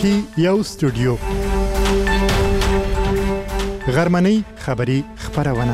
کې یو استودیو غرمنۍ خبری خبرونه.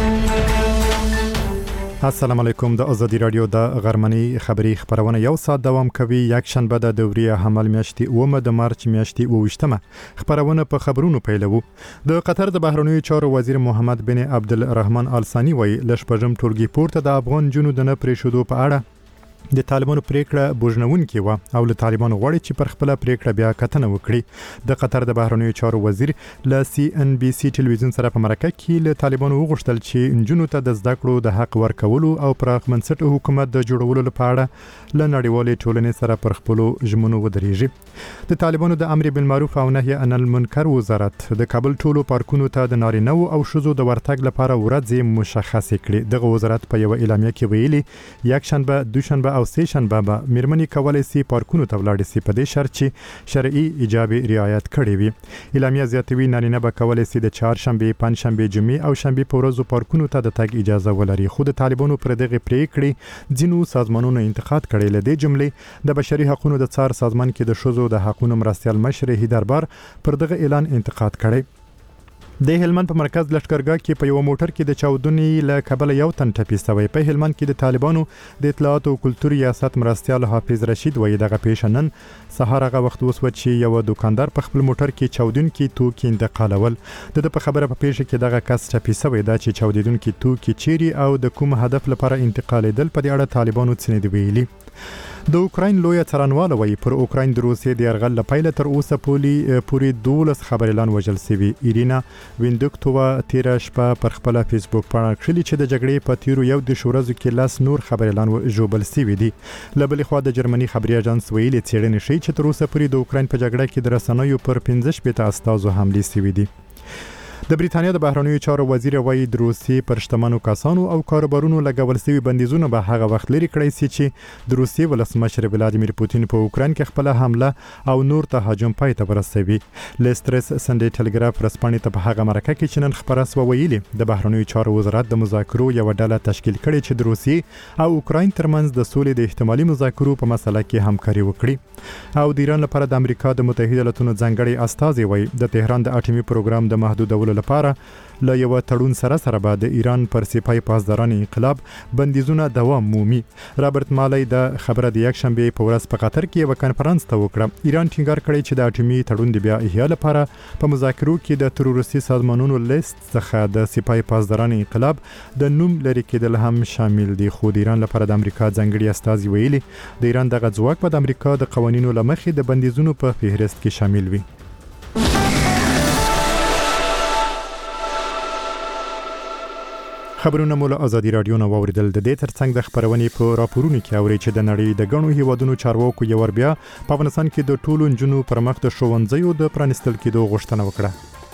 السلام علیکم. د ازادي رادیو د غرمنۍ خبری خبرونه یو ساعت دوام کوي. یک شنبه د دوریه حمل میاشتې 9 د مارچ میاشتې 28 خبرونه په خبرونو پیلوو. د قطر د بهرنیو چارو وزیر محمد بن عبدالرحمن آل ثاني وایي لشپږم ټولګي پورته د افغان جنو د نه پریښودو په اړه د طالبانو پریکړه بوجنونکې و او له طالبانو غواړي چې پر خپل پریکړه بیا کتنه وکړي. د قطر د بهرنیو چارو وزیر له CNBC ټلویزیون سره په مرکه کې له طالبانو وغوښتل چې انجونو ته د زده کړو د حق ورکولو او پراخ منسټ حکومت د جوړولو لپاره له نړیوالې ټولنې سره پر خپل ژمنو ودرېږي. د طالبانو د امر بالمعروف او نهي عن المنکر وزارت د کابل ټولو پارکونو ته د نارینه او ښځو د ورتګ لپاره ورځې مشخصې کړې. دغه وزارت په یو اعلامیه کې ویلي یک شنبه، دوشنبه او سه شنبه به میرمنې کولای شي پارکونو ته ولاړ شي په دې شرط چې شرعي ایجاب رعایت کړي وي. اعلامیه زیاتوي نارینه به کولای شي د چهارشنبه، پنځشنبه، جمعې او شنبه په ورځو پارکونو ته د تګ اجازه ولري. خو د طالبانو پر دغه پریکړې ځینو سازمانونو انتقاد کړی. له دې جملې د بشري حقوقو د څار سازمان کې د ښځو د حقوقو مرستیال مشر هیدربار پر دغه اعلان انتقاد کړی. د هلمند په مرکز لشکرګاه کې په یو موټر کې د چاودنې له کبل یو تن ټپي شوی. په هلمند کې د طالبانو د اطلاعات او کلتور ریاست مرستیال حافظ رشید وایي دغه پیښه نن سهار هغه وخت وسو چې یو دکاندار په خپل موټر کې چاودونکي توکي انتقالول. د په خبره په پیښه کې دغه کس ټپي شوی دا چې چاودونکي توکي چیرې او د کوم هدف لپاره انتقالېدل په دې اړه طالبانو څه نه دی ویلي. د اوکراین لوی څارنوال وایي پر اوکراین د روسیې د یرغل لپاره تر اوسه پورې 12 خبريالان وژل شوي. ایرینا ویندوکتووا تیره شپه پر خپل فیسبوک باندې کړلي چې د جګړې په تیرو یو د شورزو کې لاس نور خبريالان وژل شوي دي. له بلې خوا د جرمني خبري اژانس ویلي څېړنې ښیي چې تر اوسه پورې د اوکراین په جګړه کې د رسنیو پر 15 استازو حملې شوي دي. د بریتانیا د بهرنیو چارو وزیر وایي د روسیې پر شتمنو کسانو او کاروبارونو لګول شوي بندیزونه به هغه وخت لري کړی شي چې د روسیې ولسمشر ولادیمیر پوتین په اوکراین کې خپل حمله او نور تهاجم پای ته ورسوي. لسترس سنډي ټلګراف رسپانې ته په هغه مرکه کې چې نن خبره سو ویلي د بهرنیو چارو وزارت د مذاکرو یو ډله تشکیل کړي چې د روسیې او اوکراین ترمنځ د سولې د احتمالي مذاکرو په مسله کې همکاري وکړي. او د ایران لپاره د امریکا د متحده ایالاتونو ځانګړي استازي وایي د تهران د اټومي پروګرام د محدودولو لپاره له یو تړون سره به د ایران پر سپای پاسداران انقلاب بندیزونه دوام مومي. رابرټ مالی د خبره د یک شنبه په ورځ په قطر کې یو کانفرنس ته وکړه. ایران ټینګار کړی چې د اټومي تړون د بیا احیا لپاره په مذاکرو کې د تروریستي سازمانونو لیست څخه د سپای پاسداران انقلاب د نوم لري کېدل هم شامل دي. خو د ایران لپاره د امریکا ځانګړي استازي ویلي د ایران دغه ځواک په د امریکا د قوانینو لمخې د بندیزونو په فهرست کې شامل وي. خبرونه مو له ازادي رادیو نه واوریدل. د دې ترڅنګ د خبرونې په راپورونو کې اوري چې د نړۍ د غنو هیوادونو چارواکو یو ور بیا په افغانستان کې د ټولو نجونو پر مخ د ښوونځیو د پرانستل کېدو غوښتنه وکړه.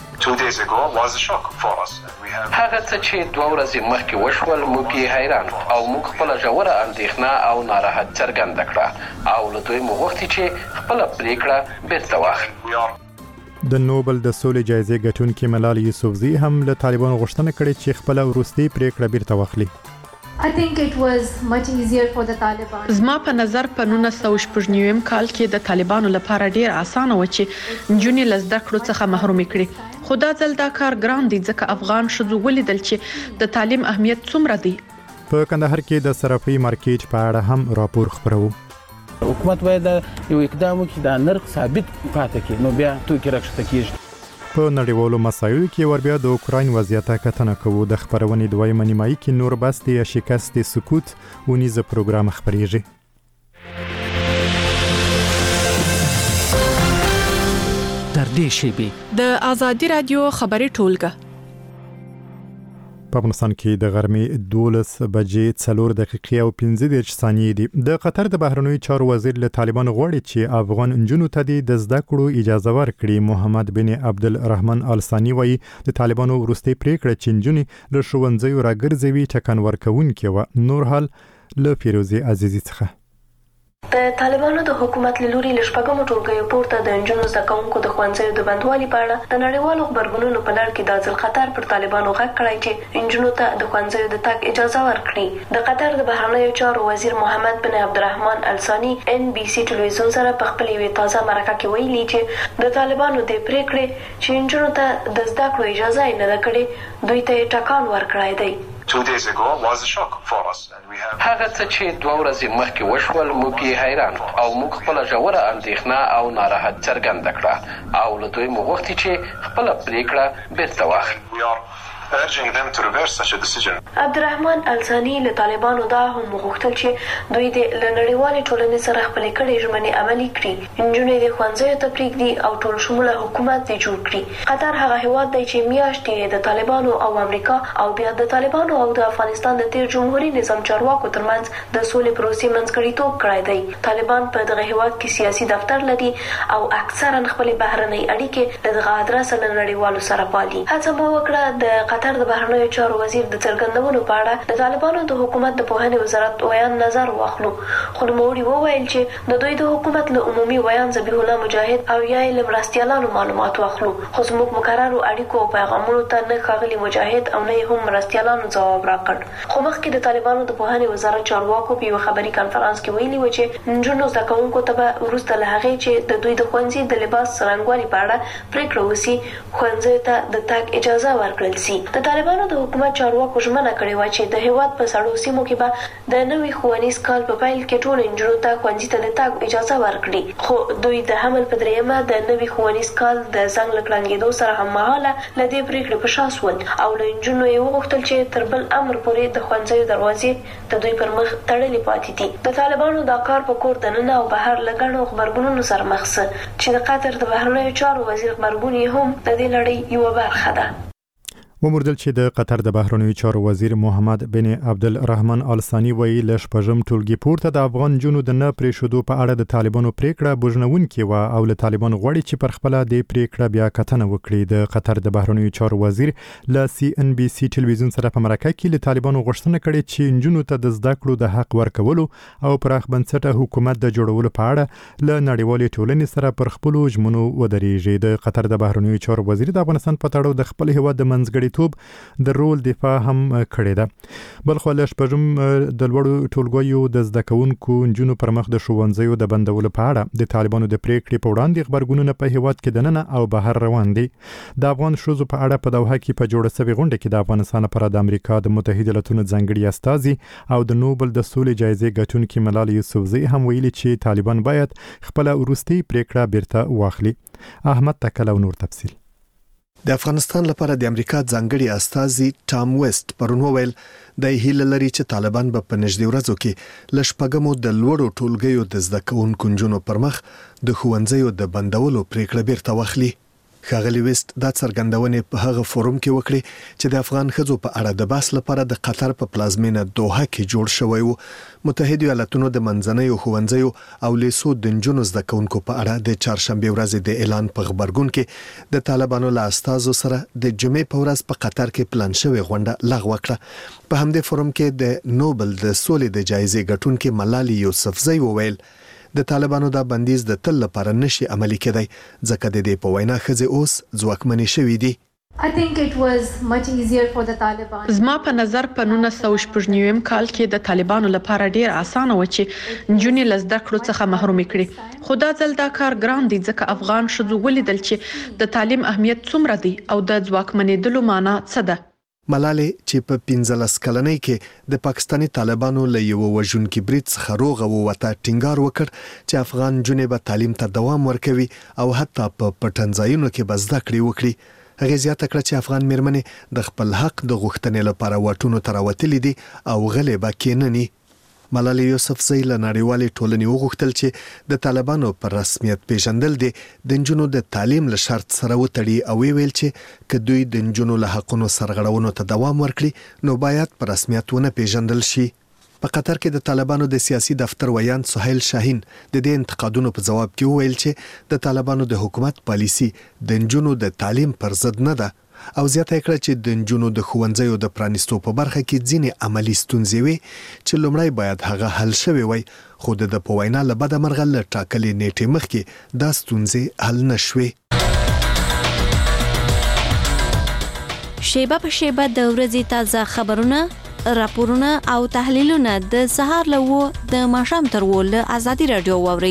هغه څه چې 2 ورځې مخکې وشول موږ یې حیران او موږ خپل ژوره اندېښنه او ناراحت څرګنده کړه او له دوی مو غوښتي چې خپل پریکړه بیرته واخلي. د نوبل د سولې جایزې ګټونکي ملال یوسفزي هم له طالبانو غوښتنه کړې چې خپل وروستي پریکړه بیرته واخلي. I think it was much easier for the Taliban. زما په نظر په 1999 کال کې د طالبانو لپاره ډیر اسانه و چې نجونې له زده کړو څخه محروم کړي. خو دا ځل دا کار ګران دی ځکه افغان ښځو ولیدل چې د تعلیم اهمیت څومره دی. په کندهار کې د صرافي مارکیټ په اړه هم راپور خبرو. حکومت باید یو اقدام وکړي د نرخ ثابت پاتې کړي نو بیا توکي راکښته کیږي. په نړیوالو مسایلو کې ور بیا د اوکراین وضعیت کتنه کوو. د خبرونې دویمه نیمایي کې نور بستی یا شکست سکوت ونیزه پروګرام خبريږي. تر دې شیبې د ازادي رادیو خبري ټولګه په افغانستان کې د غرمې 12 بجې 4 دقیقې او 15 ثانیې دي. د قطر د بهرنیو چارو وزیر له طالبانو غواړي چې افغان انجونو ته د زده کړو اجازه ورکړي. محمد بن عبدالرحمن آل ثاني وایي د طالبانو وروستي پریکړه چې انجونې له ښوونځیو راګرځوي ټکان ورکوونکې و. نور حال له فیروزي عزیزي څخه د طالبانو د حکومت له لوري لشپږم ټولګیو پورته د انجونو زده کوونکو د ښوونځیو د بندوالي په اړه د نړیوالو خبرګونونو په لړ کې د ځل قطر پر طالبانو غږ کړی چې انجونو ته د ښوونځیو د تګ اجازه ورکړي. د قطر د بهرنیو چارو وزیر محمد بن عبدالرحمن الثاني NBC ټلویزیون سره په خپل یوې تازه مرکه کې ویلي چې د طالبانو د پریکړې چې انجونو ته د زده کړو اجازه یې نه ده کړې دوی ته ټکان ورکړی دی. 2 days ago was a shock for us and we have هغه څه چې 2 ورځې مخکې وشول موږ یې حیران او موږ خپل ژوره اندېښنه او ناراحت څرګنده کړه او له دوی مو غوښتي چې خپل پریکړه بیرته واخلي. we are urging them to reverse such a decision. عبدالرحمن الثاني له طالبانو دا هم غوښتل چې دوی د نړیوالې ټولنې سره خپل کړي ژمنې عملي کړي. انجونې د ښوونځیو ته پرېږدي او ټول شموله حکومت یې جوړ کړي. قطر هغه هیواد دی چې میاشتې د طالبانو او امریکا او بیا د طالبانو او د افغانستان د تیر جمهوریت نظام چارواکو ترمنځ د سولې پروسې منځګړیتوب کړی دی. طالبان په دغه هیواد کې سیاسي دفتر لري او اکثرا خپل بهرنۍ اړیکې د دغه ادرس له نړیوالو سره پالي. هڅه مو وکړه د قطر د بهرنیو چارو وزیر د څرګندونو په اړه د طالبانو د حکومت د پوهنې وزارت ویان نظر واخلو، خو نوموړي وویل چې د دوی د حکومت له عمومي ویان ذبیح الله مجاهد او یا له مرستیالانو معلومات واخلو، خو زموږ مقررو اړیکو او پیغامونو ته نه ښاغلي مجاهد او نه هم مرستیالانو ځواب راکړ. خو مخکې د طالبانو د پوهنې وزارت چارواکو په یو خبري کانفرنس کې ویلي و چې نجونو زده کوونکو ته به وروسته له هغې چې د دوی د ښوونځي د لباس څرنګوالي په اړه پریکړه وسي ښوونځیو ته د تګ اجازه ورکړل سي. د طالبانو د حکومت چارواکو ژمنه کړې وه چې د هیواد په سړو سیمو کې به د نوي ښوونیز کال په پیل کې ټولو نجونو ته ښوونځي ته د تګ اجازه ورکړي، خو دوی د حمل په دریمه د نوي ښوونیز کال د زنګ له کړنګېدو سره هممهاله له دې پرېکړې په شا شول او له نجونو یې وغوښتل چې تر بل امر پورې د ښوونځیو دروازې د دوی پر مخ تړلې پاتې دي. د طالبانو دا کار په کور دننه او بهر له ګڼو غبرګونونو سره مخ شه چې د قطر د بهرنیو چارو وزیر غبرګون یې هم د دې لړۍ یوه برخه ده. وموردل چې د قطر د بهرنیو چارو وزیر محمد بن عبدالرحمن الثاني ویلي له شپږم ټولګي پورته د افغان جنو د نه پرېښودو په اړه د طالبانو پریکړه بوژنونکې وه او له طالبانو غواړي چې پر خپله د پریکړه بیا کتنه وکړي. د قطر د بهرنیو چارو وزیر له CNBC ټلویزیون سره په مرکه کې له طالبانو غوښتنه کړې چې نجونو ته د زده کړو د حق ورکولو او پراخ بنسټه حکومت د جوړولو په اړه له نړیوالې ټولنې سره پر خپلو ژمنو ودرېږي. د قطر د بهرنیو چارو وزیر د افغانستان په تړاو د خپل هیواد د منځګړي د رول دفاع هم کړې ده. بلخو له شپږم د لوړو ټولګیو د زده کوونکو نجونو پر مخ د ښوونځیو د بندولو په اړه د طالبانو د پریکړې په وړاندې خبرګونونه په هیواد کې دننه او بهر روان دي. د افغان ښځو په اړه په دوحه کې په جوړه شوې غونډه کې د افغانستان لپاره د امریکا د متحده ایالاتونو ځانګړي استازي او د نوبل د سولې جایزې ګټونکي ملال یوسفزۍ هم ویلي چې طالبان باید خپل وروستي پریکړه بیرته واخلي. احمد تکل او نور تفصیل. د افغانستان لپاره د امریکا ځانګړي استازي ټام ویسټ پرون وویل د هیله لري چې طالبان به په نږدې ورځو کې له شپږمو د لوړو ټولګیو د زده کوونکو نجونو پر مخ د ښوونځیو د بندولو پریکړه بیرته واخلي. ښاغلي ویسټ دا څرګندونې په هغه فورم کې وکړي چې د افغان ښځو په اړه د بحث لپاره د قطر په پلازمینه دوحه کې جوړ شوی و. متحده ایالاتونو د منځنیو ښوونځیو او لیسو د نجونو زده کوونکو په اړه د چهارشنبې ورځې د اعلان په خبرګون کې د طالبانو له استازو سره د جمعې په ورځ په قطر کې پلان شوی غونډه لغوه کړه. په همدې فورم کې د نوبل د سولې د جایزې ګټونکي ملال یوسفزۍ وویل د طالبانو دا بندیز د تل لپاره نشي عملي کېدای ځکه د دې په وینا ښځې اوس ځواکمنې شوې دي. I think it was much easier for the Taliban. زما په نظر په 1999 کال کې د طالبانو لپاره ډیر اسانه و چې نجونې له زده کړو څخه محروم کړي، خو دا ځل دا کار ګران دی ځکه افغان ښځو ولیدل چې د تعلیم اهمیت څومره دی او د ځواکمنېدلو معنی څه ده. ملالۍ چې په 15 کلنۍ کې د پاکستاني طالبانو له یو وژونکي برید څخه روغه ووته ټینګار وکړ چې افغان جنې به تعلیم ته دوام ورکوي او حتی په پټنځایونو کې به زده کړې وکړي. هغې زیاته کړه چې افغان میرمنې د خپل حق د غوښتنې لپاره واټونو ته راوتلي دي او غلې به کېنني. ملال یوسفزۍ له نړیوالې ټولنې وغوښتل چې د طالبانو پر رسمیت پیژندل دي د نجونو د تعلیم له شرط سره وتړي او ویل چې که دوی د نجونو له حقونو سرغړونو ته دوام ورکړي نو باید پر رسمیت ونه پیژندل شي. په قطر کې د طالبانو د سیاسي دفتر ویان سهیل شاهین د دې انتقادونو په جواب کې وویل چې د طالبانو د حکومت پالیسي د نجونو د تعلیم پر ضد نه ده او زیاته کړه چې د نجونو د ښوونځیو د پرانیستو په برخه کې ځینې عملی ستونزې وي چې لومړی باید هغه حل شوی وي، خو د په وینا له بده مرغه له ټاکلې نیټې مخکې دا ستونزې حل نشوي. شیبه په شیبه د ورځې تازه خبرونه، راپورونه او تحلیلونه د سهار له 9 د ماښام تر 10 له ازادي رادیو واورئ.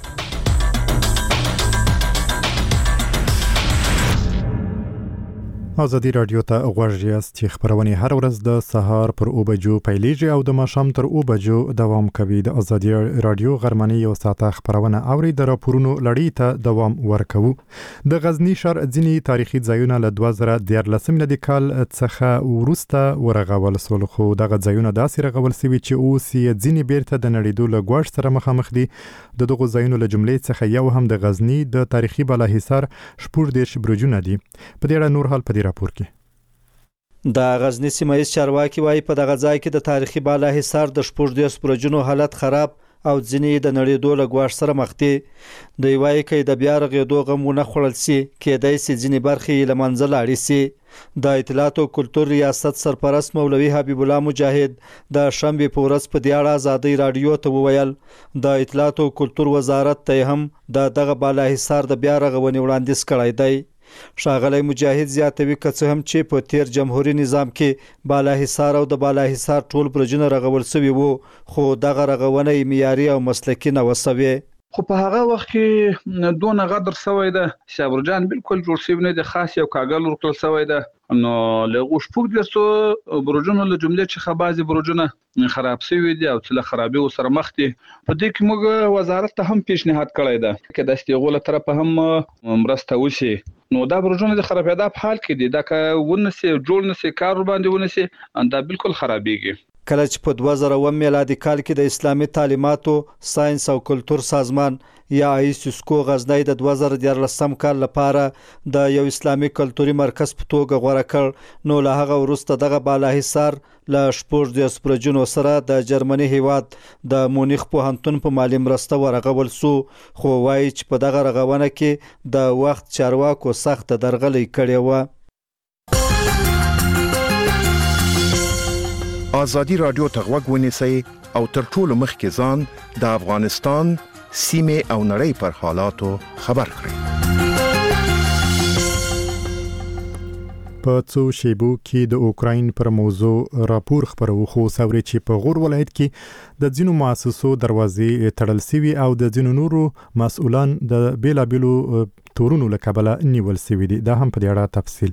ازادي رادیو ته غوږ یاست چې خبرونه هر ورځ د سهار پر 9 بجو پیلېږي او د ماښام تر 9 بجو دوام کوي. د ازادي رادیو غرمنۍ یو ساعته خبرونه اوري، د راپورونو لړۍ ته دوام ورکوو. د غزنی ښار ځینی تاریخي ځایونه له 2014 میلادي کال څخه وروسته ورغول سول، خو دغه ځایونه داسې رغول سوي چې اوس یې ځینی بیرته د نړیدو له ګواښ سره مخامخ دي. د دغه ځایونو له جملې څخه یو هم د غزنی د تاریخي بالاحصار 14 برجونه دي. په دې اړه نور حال په راپور کې د غزنی سیمه ییز چارواکي وايي په دغه ځای کې د تاریخي بالاحصار د 14 برجونو حالت خراب او ځینې د نړیدو له ګواښ سره مخ دي. دوی وايي چې د بیا رغېدو غم ونه خوړل سي، کېدای سي ځینې برخې له منځه لاړې سي. د اطلاعات او کلتور ریاست سرپرست مولوي حبیب الله مجاهد د شنبې په ورځ په دې اړه ازادي رادیو ته وویل د اطلاعات او کلتور وزارت ته هم دغه بالاحصار د بیا رغونې وړاندیز کړی دی. ښاغلی مجاهد زیاتوي که څه هم چې په تیر جمهوریت نظام کې بالاحصار او د بالاحصار ټول برجونه رغول شوي وو، خو دغه رغونه معیاري او مسلکي نه وسوي. خو په هغه وخت کې دونه غدر سوی ده چې برجان بالکل جوړ شوی نه دي، خاص یو کاغل ورکړل سوی ده. نو له غوښ پوګ برجونو له جملې چې بعضي برجونه خراب شوي دي او چې له خرابي سره مخ دي. په دې کې موږ وزارت ته هم پیشنهاد کړی ده چې د استغول طرف هم مرسته وشي. نو دا برجونه د خرابېدا په حال کې دي، دا که ونسي جوړ نسي کار باندې ونسي دا بالکل خرابېږي. کله چې په 2000 میلادي کال کې د اسلامي تعلیماتو ساينس او کلتور سازمان یا ایسوسکو غزنی د 2014 کال لپاره د یو اسلامي کلتوري مرکز په توګه غوړه کړ، نو له هغه وروسته دغه بالاحصار له 14 برجونو سره د جرمني هیواد د مونیخ پوهنتون په مالی مرسته ورغول سو، خو وايي چې په دغه رغونه کې د وخت چارواکو سخت درغلي کړې و. ازادي رادیو ته غوږ ونیسئ او تر ټولو مخکې ځان د افغانستان سیمې او نړۍ پر حالاتو خبر کړئ. په څو شیبو کې د اوکراین پر موضوع راپور خبرو، خو سوري چې په غور ولایت کې د ځینو مؤسسو دروازې تړل سوي او د ځینو نورو مسؤلان د بیلابیلو تورونو له کبله نیول سوي دي. دا هم په دې اړه تفصیل.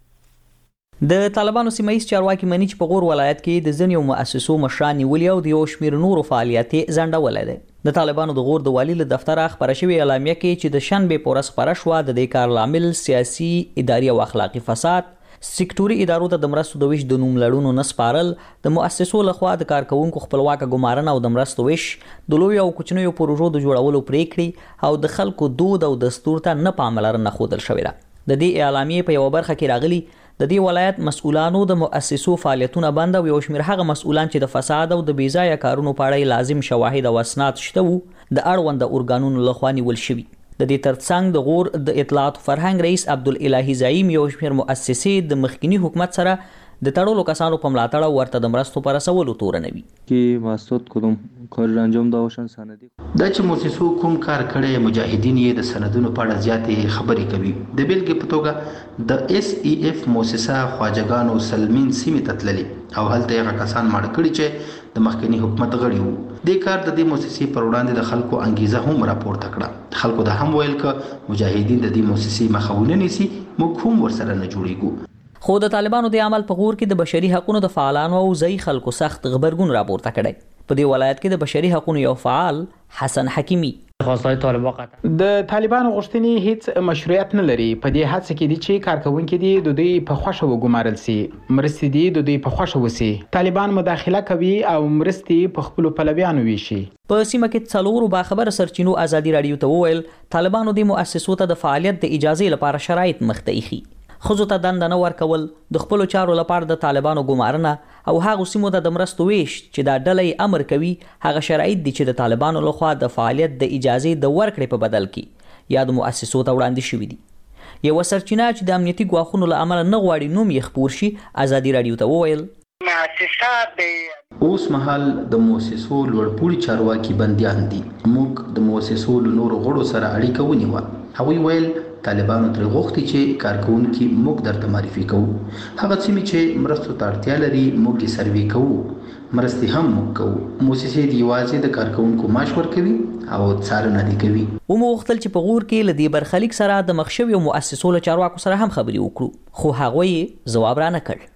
د طالبانو سیمایي چارواکي منی چې په غور ولایت کې د ځینو مؤسسو مشران نیولي او د یو شمېر نورو فعالیتي ځنډولې ده. د طالبانو د غور د والي له دفتره خبره شوې اعلامیه کې چې د شنبې په ورځ خبره شوه د دې کار لامل سیاسي، اداري او اخلاقي فساد، سکتوري ادارو ته د مرستو د ویش د نوم لړونو نه سپارل، د مؤسسو لخوا د کارکونکو خپلواکه ګمارنه او د مرستو ویش، د لویو او کوچنیو پروژو د جوړولو پریکړې او د خلکو دود او دستور ته نه پاملرنه ښودل شوې ده. د دې اعلامیې په یو برخه کې راغلي د دې ولایت مسؤلانو د مؤسسو فعالیتونه بند او یو شمېر هغه مسؤلان چې د فساد او د بیځایه کارونو په اړه لازم شواهد او اسناد شته وو د اړونده ارګانونو لخوا نیول شوي. د دې ترڅنګ د غور د اطلاعات فرهنګ رئیس عبدالالهی زعیم یو شمېر مؤسسې د مخکنی حکومت سره د تړلو کسانو په ملاتړ ورته د مرستو پر رسولو تورنوي. کې مقصد کدوم کار انجام داشتن سندي دا چې مؤسسو کوم کار کړي مجاهدین یې د سندونو په اړه زیاتې خبرې کوي. د بیلګې په توګه د SEF مؤسسه خواجګانو سلمین سیمې ته تللي او هلته هغه کسان مړ کړي چې د مخکنی حکومت غړي وو. د کار د دې مؤسسې پر وړاندې د خلکو انګیزه هم راپورته کړه. خلکو د هم ویل ک مجاهدین د دې مؤسسې مخاونه نيسي، موږ هم ورسره نه جوړیږو. خو د طالبانو د عمل په غور کې د بشري حقوقو د فعالانو او ځای خلکو سخت غبرګون راپورته کړي. په دې ولایت کې د بشري حقوقو یو فعال حسن حکیمی د طالبانو غوښتنې هیڅ مشروعیت نه لري. په دې هڅه کې دي چې کارکونکي دي د دوی په خوښه وګمارل سي، مرستې دي د دوی په خوښه وسی، طالبان مداخله کوي او مرستې په خپل پلویانو ویشي. په سیمه کې څلورو باخبر سرچینو ازادي رادیو ته وویل طالبانو د مؤسسو ته د فعالیت د اجازه لپاره شرایط مخته ایښي. خزو ته دنده نه ورکول، د خپل چارو لپاره د طالبانو ګمارنه او هغه سیمو ته د مرستو ویش چې دا ډلې امر کوي هغه شرایط دي چې د طالبانو لخوا د فعالیت د اجازه د ورکړې په بدل کې یا د مؤسسو ته وړاندې شوي دي. یو سرچینه چې د امنیتي ګواښونو له امله نه غواړي نوم یې خپور شي ازادي راډیو ته وویل اوس مهال د مؤسسو لوړپوړي چارواکي بنديان دي. موږ د مؤسسو له نورو غړو سره اړیکه ونیوه. هغوی ویل طالبانو ترې غوښتي چې کارکوونکي موږ درته معرفي کوو. هغه سیمې چې مرستو ته اړتیا لري موږ یې سروې کوو. مرستې هم موږ کوو. موسسې دې یوازې د کارکوونکو معاش ورکوي او څارنه دې کوي. وموغتل چې په غور کې له دې برخلیک سره د مخ شویو مؤسسو له چارواکو سره هم خبرې وکړو، خو هغوی ځواب را نه کړ.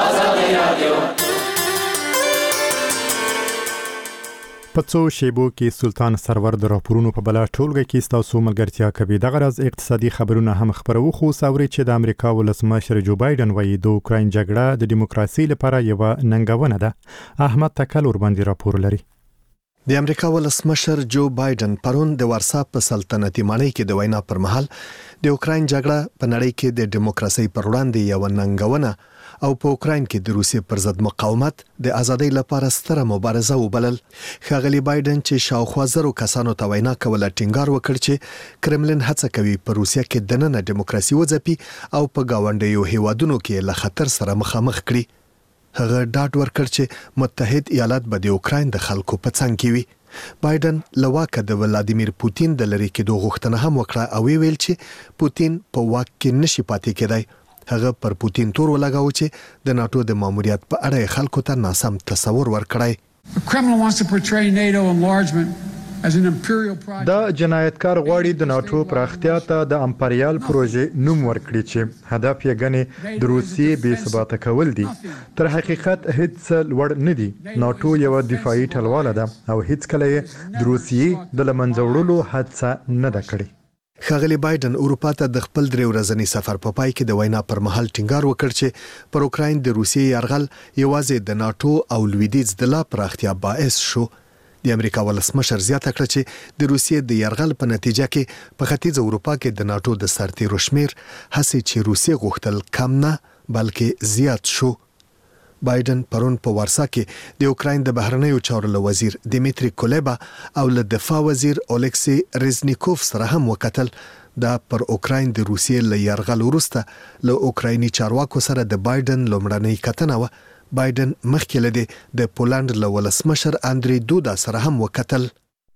په څو شیبو کې سلطان سرور د راپورونو په بلا ټولګه کې ستاسو ملګرتیا کوي. دغه راز اقتصادي خبرونه هم خبرو، خو ساوري چې د امریکا ولسمشر جو بایدن وایي د اوکراین جګړه د دیموکراسي لپاره یو ننګونه ده. احمد تکل ور باندې راپور لري. د امریکا ولسمشر جو بایدن پرون د ورسا په سلطنتي ماڼۍ کې د وینا پر مهال د اوکراین جګړه په نړۍ کې د دیموکراسي پر وړاندې یو ننګونه او په اوکراین کې د روسیې پر ضد مقاومت د ازادۍ لپاره ستره مبارزه وبلل. ښاغلي بایدن چې شاوخوا زرو کسانو ته وینا کوله ټینګار وکړ چې کرملین هڅه کوي په روسیه کې دننه دیموکراسي وځپي او په گاونډیو هیوادونو کې له خطر سره مخامخ کړي. هغه ډاډ ورکړ چې متحد ایالات به د اوکراین د خلکو په څنګ کې وي. بایدن له واکه د ولادیمیر پوتین د لرې کېدو غوښتنه هم وکړه او ویل چې پوتین په واک کې نشي پاتې کېدای. هغه پر پوتین تور ولګاو چې د ناتو د ماموریت په اړه خلکو ته ناسم تصور ورکړای. دا جنایتکار غواړي د ناتو پراختیا ته د امپریال پروژې نوم ورکړي چې هدف یې ګڼي د روسیې بې ثباته کول دي. تر حقیقت هیڅ لوړ نه دي. ناتو یو دفاعي ټلواله ده او هیڅ کله یې د روسیې د لمنځه وړلو هڅه نه ده کړې. ښاغلي بایدن اروپا ته د خپل 3 ورځني سفر په پای کې د وینا پر مهال ټینګار وکړ چې پر اوکراین د روسیې یرغل یوازې د ناتو او لویدیځ د لا پراختیا باعث شو. د امریکا ولسمشر زیاته کړه چې د روسیې د یرغل په نتیجه کې په ختیځ اروپا کې د ناتو د سرتیرو شمیر هڅې چې روسیې غوښتل کم نه بلکې زیات شو. بایدن پرون په ورسا کې د اوکراین د بهرنیو چارو له وزیر دیمیتری کولبا او له دفاع وزیر اولکسی ریزنیکوف سره هم وکتل. دا پر اوکراین د روسیې له یرغل وروسته له اوکرایني چارواکو سره د بایدن لومړنۍ کتنه و. بایدن مخکې له د پولند له ولسمشر اندری دودا سره هم وکتل.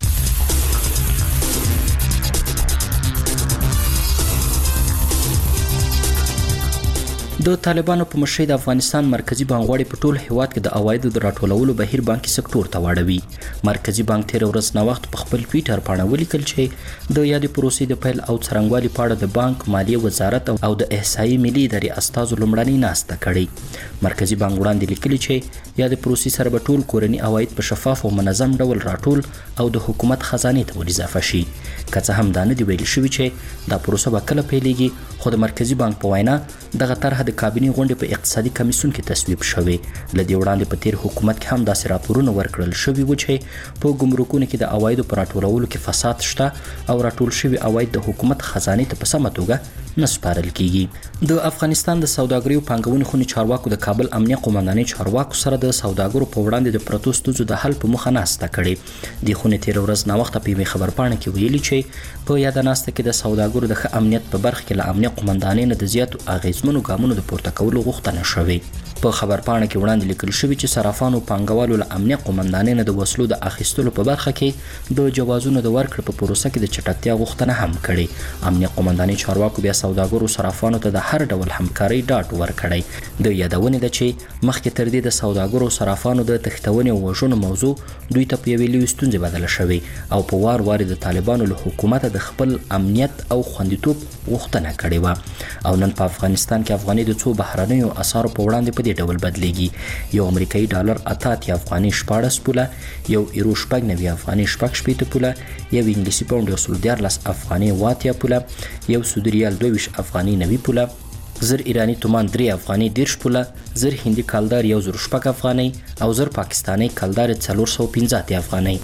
د طالبانو په مشرۍ د افغانستان مرکزی بانک غواړي په ټول هیواد کې د عوایدو د راټولولو بهیر بانکي سکتور ته واړوي. مرکزی بانک تیر ورځ نو وخت په خپل ټویټر باندې ولیکل چې د یادې پروسې د پیل او څرنګوالي په اړه د بانک مالیه وزارت او د احصایې ملي ادارې استازو لومړنۍ ناسته کړې. مرکزی بانک وړاندې لیکلي چې یادې پروسې سره به ټول کورني عواید په شفاف او منظم ډول راټول او د حکومت خزانه ته اضافه شي. که څه هم دا نه دی ویل شوی چې دا پروسه به کله پیلېږي، خو د مرکزی بانک په وینا دغه طرح د کابینې غونډې په اقتصادي کمیسیون کې تصویب شوی. لدې وړاندې په تیر حکومت کې هم داسې راپورونه ورکړل شوي و چې په ګمرکونو کې د عوایدو په راټولولو کې فساد شته او راټول شوي عواید د حکومت خزانه ته په سمه توګه نه سپارل کیږي. د افغانستان د سوداګریو پانګونې خونې چارواکو د کابل امنیه قومندانۍ چارواکو سره د سوداګرو په وړاندې د پرتو ستونزو د حل په موخه ناسته کړې. د خونې تیر ورځ نا وخت په خبرپاڼه کې ویلي چې په یاد ناسته کې د سوداګرو د ښه امنیت په برخه کې له امنیه قومندانۍ نه د زیاتو اغیزمنو ګامونو د پورته کولو غوښتنه شوې. په خبرپاڼه کې وړاندې لیکل شوی چې صرافانو پانګوالو له امنیه قومندانۍ نه د وسلو د اخیستلو په برخه کې د جوازونو د ورکړې په پروسه کې د چټکتیا غوښتنه هم کړې. امنیه قومندانۍ چارواکو بیا سوداګرو صرافانو ته د هر ډول همکارۍ ډاډ ورکړی. د یادونې ده چې مخکې تر دې د سوداګرو صرافانو د تښتونې او وژنو موضوع دوی ته په یوې لویې ستونزې بدله شوې او په وار وار د طالبانو له حکومت د خپل امنیت او خوندیتوب غوښتنه کړې و. او نن په افغانستان کې افغاني د څو بهرنیو اسعارو په وړاندې په دې ډول بدلیږي. یو امریکایي ډالر 88 افغاني 14 پوله، یو یورو 90 افغاني 16 پوله، یو انګلیسي پاوند 114 افغاني 80 پوله، یو سعودي ریال 22 افغاني 90 پوله، زر ایرانی تومان 3 افغاني 10 پوله، زر هندي کالدار 1.6 افغاني او زر پاکستاني کالدار 415 افغاني.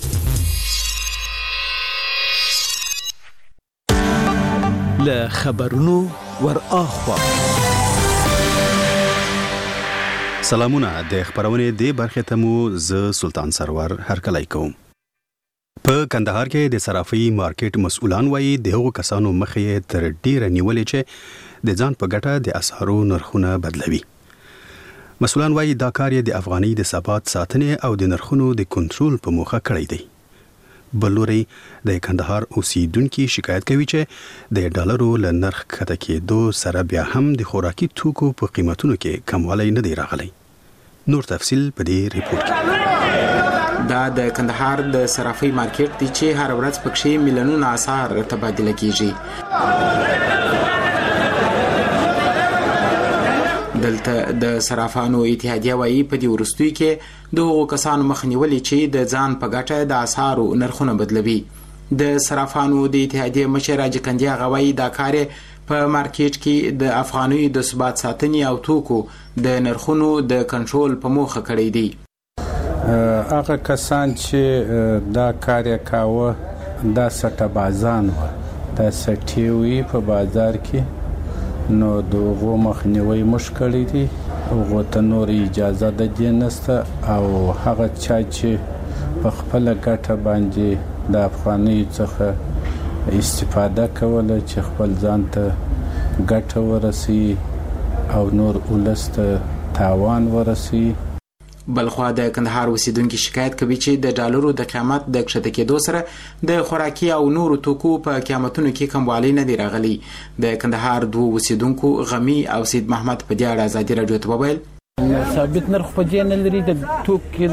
له خبرونو ور اخوا سلامونه د خبرونه دی برخه ته مو ز سلطان سرور هرکلی کوم. په کندهار کې د صرافي مارکیټ مسؤلان وایي د هغو کسانو مخې تر ډیره نیولې چې د ځان په ګټه د اسعارو نرخونه بدلوي. مسؤلان وایي دا کار یې د افغانۍ د ثبات ساتنې او د نرخونو د کنټرول په موخه کړی دی. بلوري د کندهار اوسیدونکو شکایت کوي چې د ډالرو له نرخ کته کېدو سره بیا هم د خوراکي توکو په قیمتونو کې کموالی نه دی راغلی. نور تفصیل په دې ریپورت کې. دا د کندهار د صرافي مارکیټ دی چې هر ورځ پکې ملیونونه اسعار تبادله کیږي. دلته د صرافانو اتحادیه وایي په دې وروستیو کې د هغو کسانو مخ نیولې چې د ځان په ګټه د اسعارو نرخونه بدلوي. د صرافانو د اتحادیه مشر راجي کندیا غوي دا کار په مارکیټ کې د افغانۍ د ثبات ساتنې او توکو د نرخونو د کنټرول په موخه کړی دی. هغه کسان چې دا کار کاوه دا سټبازان و، دا سټیوي په بازار کې، نو دغه مخنیوي مشکل دي او ته نور اجازه د دې نسته او هغه چا چې په خپل ګټه باندې د افغانۍ څخه استفاده کوله چې خپل ځان ته ګټه ورسي او نور ولسته تاوان ورسي. بلخوا د کندهار اوسیدونکو شکایت کوي چې د ډالرو د قیمت د کښته کېدو سره د خوراکي او نورو توکو په قیمتونو کې کموالی نه دی راغلی. د کندهار دوه اوسیدونکو غمی او سید محمد په دې اړه ازادي راډیو ته وویل ثابت نرخ په دې نه لري د توکو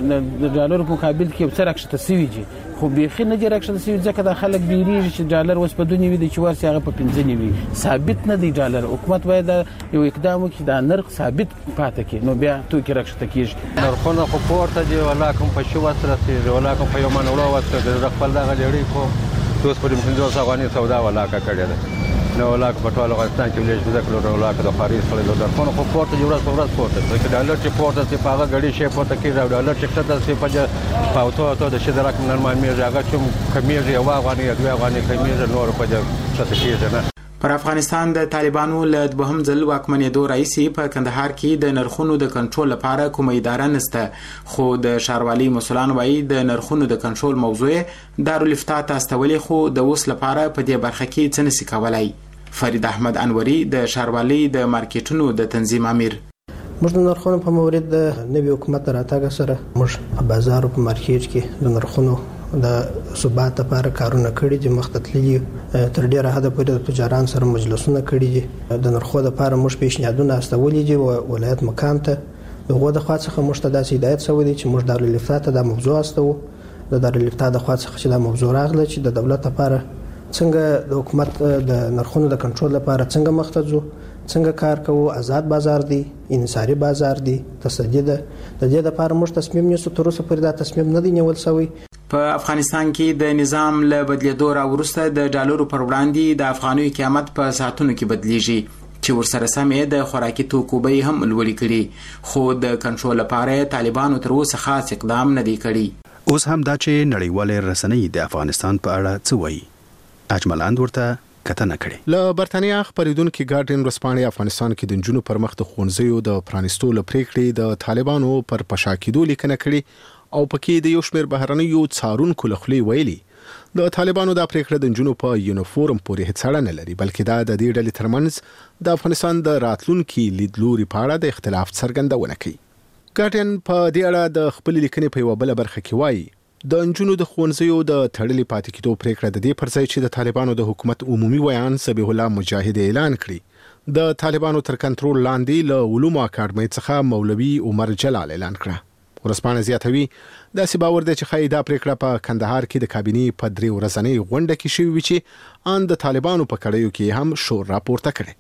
د ډالرو په مقابل کې څه راکښته سوي دي، خو بیخي نه دی راکښته سوي ځکه د خلک بیریږي چې ډالر اوس په 2.9 دی چې ورسې هغه په 15.9 ثابت نه دی ډالر. حکومت باید یو اقدام وکړي دا نرخ ثابت پاتې کړي نو بیا توکي راکښته کیږي. نرخونه خو پورته دي ولا کوم په شو وسره ولا کوم په یو منولو وسره د خپل دغه لړۍ خو اوس په 500 افغاني سودا ولا کا کړی ده نو ولا په ټول افغانستان کې ولې ځکه کلو ولا د خارج خلک د نرخونه خو پورته دی ورځ په ورځ پورته ځکه ډالر چې پورته چې پاغه غړي شي پورته کې ډالر چې کته چې په پاوتو د شي درک نورمال میږي هغه چې کمیږي او افغاني دوه افغاني کمیږي نور په دې څه کېږي نه. پر افغانستان د طالبانو له دوهم ځل واکمنېدو راځي په کندهار کې د نرخونو د کنټرول لپاره کومه اداره نشته، خو د ښاروالۍ مسؤلان وایي د نرخونو د کنټرول موضوع دارالفتاء ته استولې خو د اوس لپاره په دې برخه کې څه نشي کولای. فرید احمد انوري د ښاروالۍ د مارکیټونو د تنظیم امیر: موږ د نرخونو په مورد د نوي حکومت راتګ سره موږ په بازار او په مارکیټ کې د نرخونو د ثبات لپاره کارونه کړي دي، مختلفي تر ډیره حد پورې د تجاران سره مجلسونه کړي دي. د نرخو لپاره موږ پیشنهادونه استولې دي او ولایت مقام ته دغه د خوا څخه موږ ته داسې هدایت شوی دی چې موږ دارالفتاء ته د موضوع استو د دارالفتاء د خوا څخه چې د موضوع راغله چې د دولت لپاره څنګه د حکومت د نرخونو د کنټرول لپاره څنګه مختزو څنګه کار کوو، آزاد بازار دی، انحصاري بازار دی، تصدیه ده. د دې لپاره موږ تصمیم نیسو، تر اوسه پورې دا تصمیم نه دی نیول شوی. په افغانستان کې د نظام له بدلیدو راوروسته د ډالرو پر وړاندې د افغانۍ قیمت په ساعتونو کې بدلیږي چې ورسره سمې د خوراکي توکو بیې هم لوړې کړي، خو د کنټرول لپاره طالبانو تر اوسه خاص اقدام نه دی کړی. اوس هم دا چې نړیوالې رسنۍ د افغانستان په اړه څه وایي اجملاند ورته کتنه کړي. له برتانیا خبرېدونکو ګارډین ورسپانې افغانستان کې د نجونو پر مخ د ښوونځیو د پرانیستو لپریکړې د طالبانو پر پشاکیدو لیکنه کړي او پکې د یو شمېر بهرنیو څارونکو لخوا ویلي د طالبانو د پریکړه د نجونو په یونیفورم پورې هیڅ اړه نه لري، بلکې دا د دې ډلې ترمنځ د افغانستان د راتلونکي لیدلوري په اړه د اختلاف څرګندونه کوي. ګارډین په دې اړه د خپل لیکنې په یو بل برخه کې وایي د نجونو د ښوونځیو د تړلې پاتې کېدو پریکړه د دې پر ځای چې د طالبانو د حکومت عمومي ویان سبیح الله مجاهد اعلان کړي د طالبانو تر کنټرول لاندې له علومو اکاډمۍ څخه مولوي عمر جلال اعلان کړه. ورسپانه زیاتوي داسې باور دی چې ښایي دا پریکړه په کندهار کې د کابینې په 3 ورځنۍ غونډه کې شوې وي چې ان د طالبانو په کړیو کې هم شور راپورته کړي.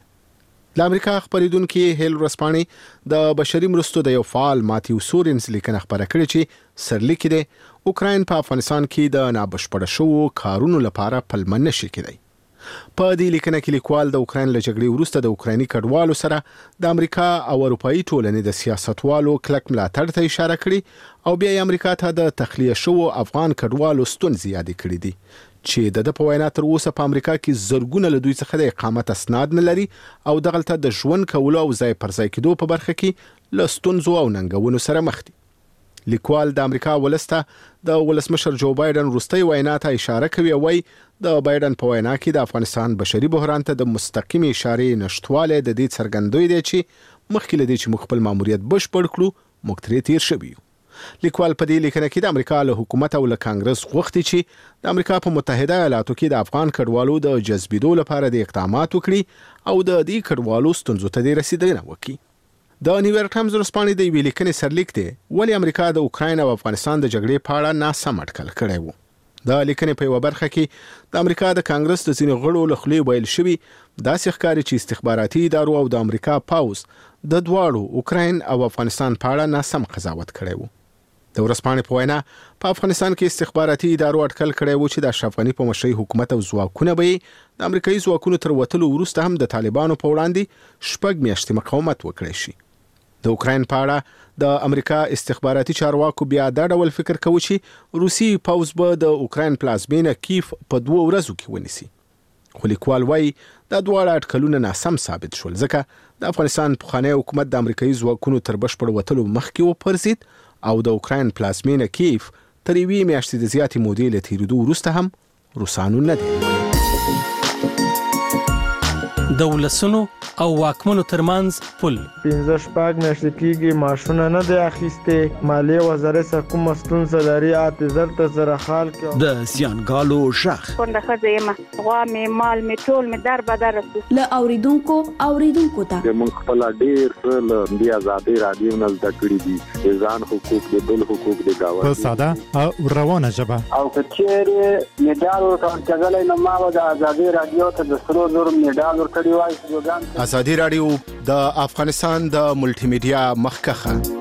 د امریکا خبرېدونکو هیل ورسپانې د بشري مرستو د یو فعال ماتیو سورینز لیکنه خبره کړې چې سرلیک دی اوکراین په افغانستان کې د نابشپړه شوو کارونو لپاره پلمه نشي کېدی. په دې لیکنه کې لیکوال د اوکراین له جګړې وروسته د اوکرایني کډوالو سره د امریکا او اروپאי ټولنې د سیاستوالو کلک ملاتړ ته اشاره کړې او بیا امریکا ته د تخلیه شوو افغان کډوالو ستونزې یاد کړې دي چې د په وینا تر اوسه په امریکا کې زرګونه له دوی څخه د اقامت اسناد نه لري او دغلته د ژوند کولو او ځای پر ځای کېدو په برخه کې له ستونزو او ننګونو سره مخ دي. لیکوال د امریکا ولسته د ولسمشر جو بایدن وروستۍ وینا ته اشاره کوي او وايي د بایدن په وینا کې د افغانستان بشري بحران ته د مستقیم اشارې نشټواله د دې څرګندوي دی چې مخکې له دې چې موږ خپل ماموریت بشپړ کړو موږ ترې تیر شوي یو. لیکوال په دې لیکنه کې د امریکا له حکومت او له کانګرس غوښتي چې د امریکا په متحده ایالاتو کې د افغان کډوالو د جذبېدو لپاره د اقدامات وکړي او د دې کډوالو ستونزو ته د رسیدنه وکړي. د نیویارک ټایمز ورځپاڼې د یوې لیکنې سرلیک دی ولې امریکا د اوکراین او افغانستان د جګړې په اړه ناسم اټکل کړی و. د لیکنې په یوه برخه کې د امریکا د کانګرس د ځینو غړو له خولې ویل شوي داسې ښکاري چې استخباراتي ادارو او د امریکا پوځ د دواړو اوکراین او افغانستان په اړه ناسم قضاوت کړی و. د ورځپاڼې په وینا په افغانستان کې استخباراتي ادارو اټکل کړی و چې د اشرف غني په مشرۍ حکومت او ځواکونه به د امریکایي ځواکونو تر وتلو وروسته هم د طالبانو په وړاندې 6 میاشتې مقاومت وکړی شي. د اوکراین په اړه د امریکا استخباراتي چارواکو بیا دا ډول فکر کوي چې روسي پوځ به د اوکراین پلازمینه کیف په 2 ورځو کې ونیسي. خو لیکوال وايي دا دواړه اټکلونه ناسم ثابت شول ځکه د افغانستان پخوانی حکومت د امریکایي ځواکونو تر بشپړ وتلو مخکې وپرځید او د اوکراین پلازمینه کیف تر 1 میاشتې د زیاتې مودې له تیریدو وروسته هم روسانو نه دی. د ولسونو او واکمنو ترمنځ پل 15 میاشتې کېږي معاشونه نه دی اخیستې مالیې وزارت څخه کومه ستونزه لري اعتذار ته زره حال کې د زیانګالو ژغ څنګه ښځه یم غوا مې مال مې ټول مې در بدر رسي له اوریدونکو ته موږ خپل ډیر څه له دې ازادي رادیو نه زده کړی دي ځان حقوق د بل حقوق د گاوند په ساده او روانه ژبه او کچېره میډال ورکړل کېدل نو ما د ازادي رادیو ته د سرو زر میډال ورکړی وای. ازادي رادیو د افغانستان د ملټي میډیا مخکخه.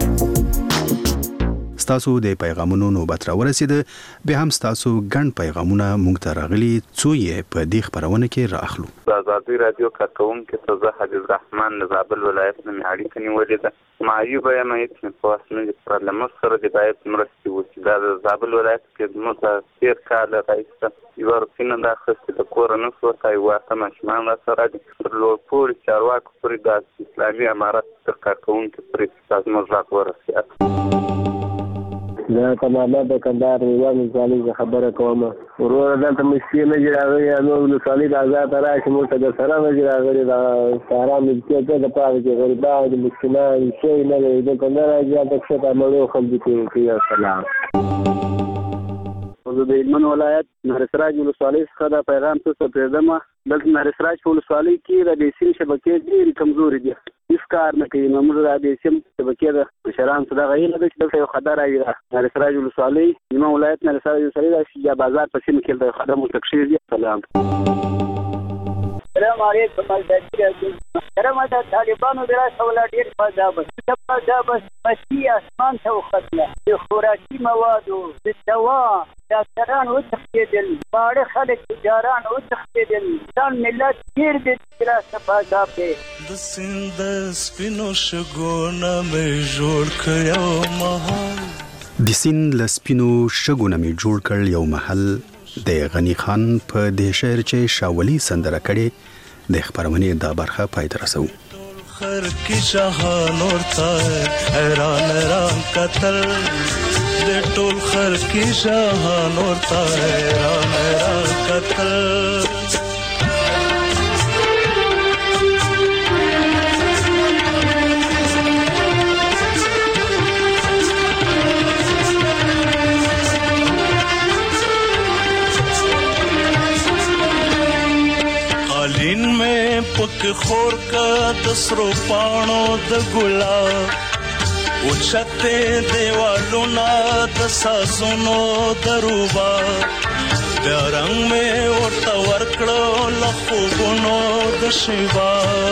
ستاسو د پیغامونو نوبت را ورسید به هم ستاسو ګڼ پیغامونه مونږ ته راغلي څو یې په دې خبرونه کې راخلو. د ازادي رادیو کارکونکو ته زه حبیب الرحمن د زابل ولایت نه اړیکه نیولې ده. معیوب یم چې په اسنه د پرلمان سره د باید مرستې وکړي. د زابل ولایت کې موږ تیر کال راځي یو ورڅینه د خسته د کورونو څخه یو اتم شمال سره د لوپور چارواکو پرې د اسلامي امارات تر کارکونکو پرې تاسو مزاق ورسېږي. دا تمامه د کندهار ریوان ځالي خبره کوم ورور دلته مشکل نه جوړوي نو د صالح د آزاد راشي موږ ته سره نه جوړوي دا سارا ملکیت د پاره کې غریبان د مسکینان شي نه د کندهار ځای د څه عملو خلک کې سلام. د هلمند ولایت نهرسراج ولسوالۍ څخه دا پیغام څه پرېږدم. دلته نهرسراج په ولسوالۍ کې د بیسین شبکې ډېرې کمزورې دي هیڅ کار نه کوي. نو موږ د بیسین شبکې د مشرانو څخه دغه هیله ده چې دلته یو خطر راغی. نهرسراج ولسوالۍ هلمند ولایت نهرسراج ولسوالۍ د شجاع بازار په سیمه کې د خدمت متکشیر دي. سلام. السلام علیکم کرامه د طالبانو دراسه ولا ډیر فاده بس مسیح اسمان ته وختله د خوراکي موادو د دوا ډاکټران وتښتېدل باړه خلک تجاران وتښتېدل ځان ملت ډیر د دراسه فاده په د سیند سپینو شګونه مې جوړ کړو محل د سیند لسپینو شګونه مې جوړ کړ یو محل د غنی خان په دې شعر چې شاولي سندره کړي د خبرونه دا برخه پای ته رسو. خر کی جهان ورته حیران قتل د ټول خر کی جهان ورته حیران قتل. قالین میں پک خور کا دسرو پانو د ګلاب اوچته دیوالو نا د سازونو دروبا د رنگ میں ورته ورکړو لخوبونو د شیوا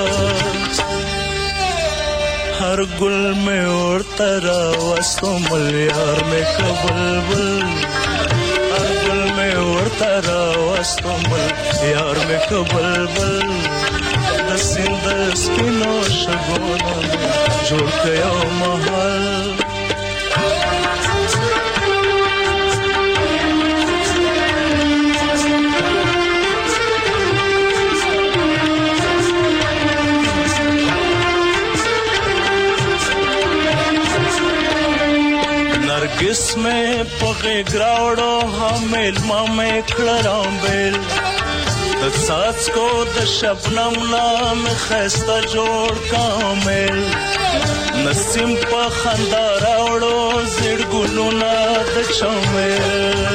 هر ګل میں ورته را وستو ملیار میں کبلبل میں ورته را واستومل یار مې کبلبل د سیند سپینو شګونه جوړ کړو محل. غراوړو حامل ما مې کړه رامبل د څاڅکو د شبنم نام خسته جوړ کامل نسیم په خندا راوړو زړ ګلونه د چمل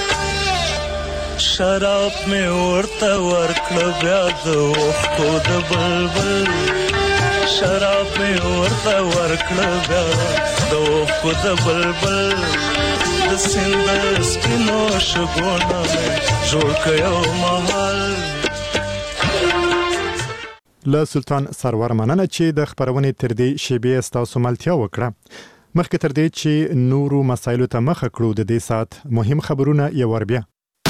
شراب مې ورته ورکړه بیا د اوښکو د بلبل شراب مې ورته ورکړه بیا د اوښکو د بلبل د سیند سپینو شګونه مې جوړ کړو محل له سلطان سرور مننه چې د خبرونې تر دې شیبې ستاسو ملتیا وکړه مخکې تر دې چې نورو مسایلو ته مخه کړو د دې سات مهم خبرونه یو ور بیا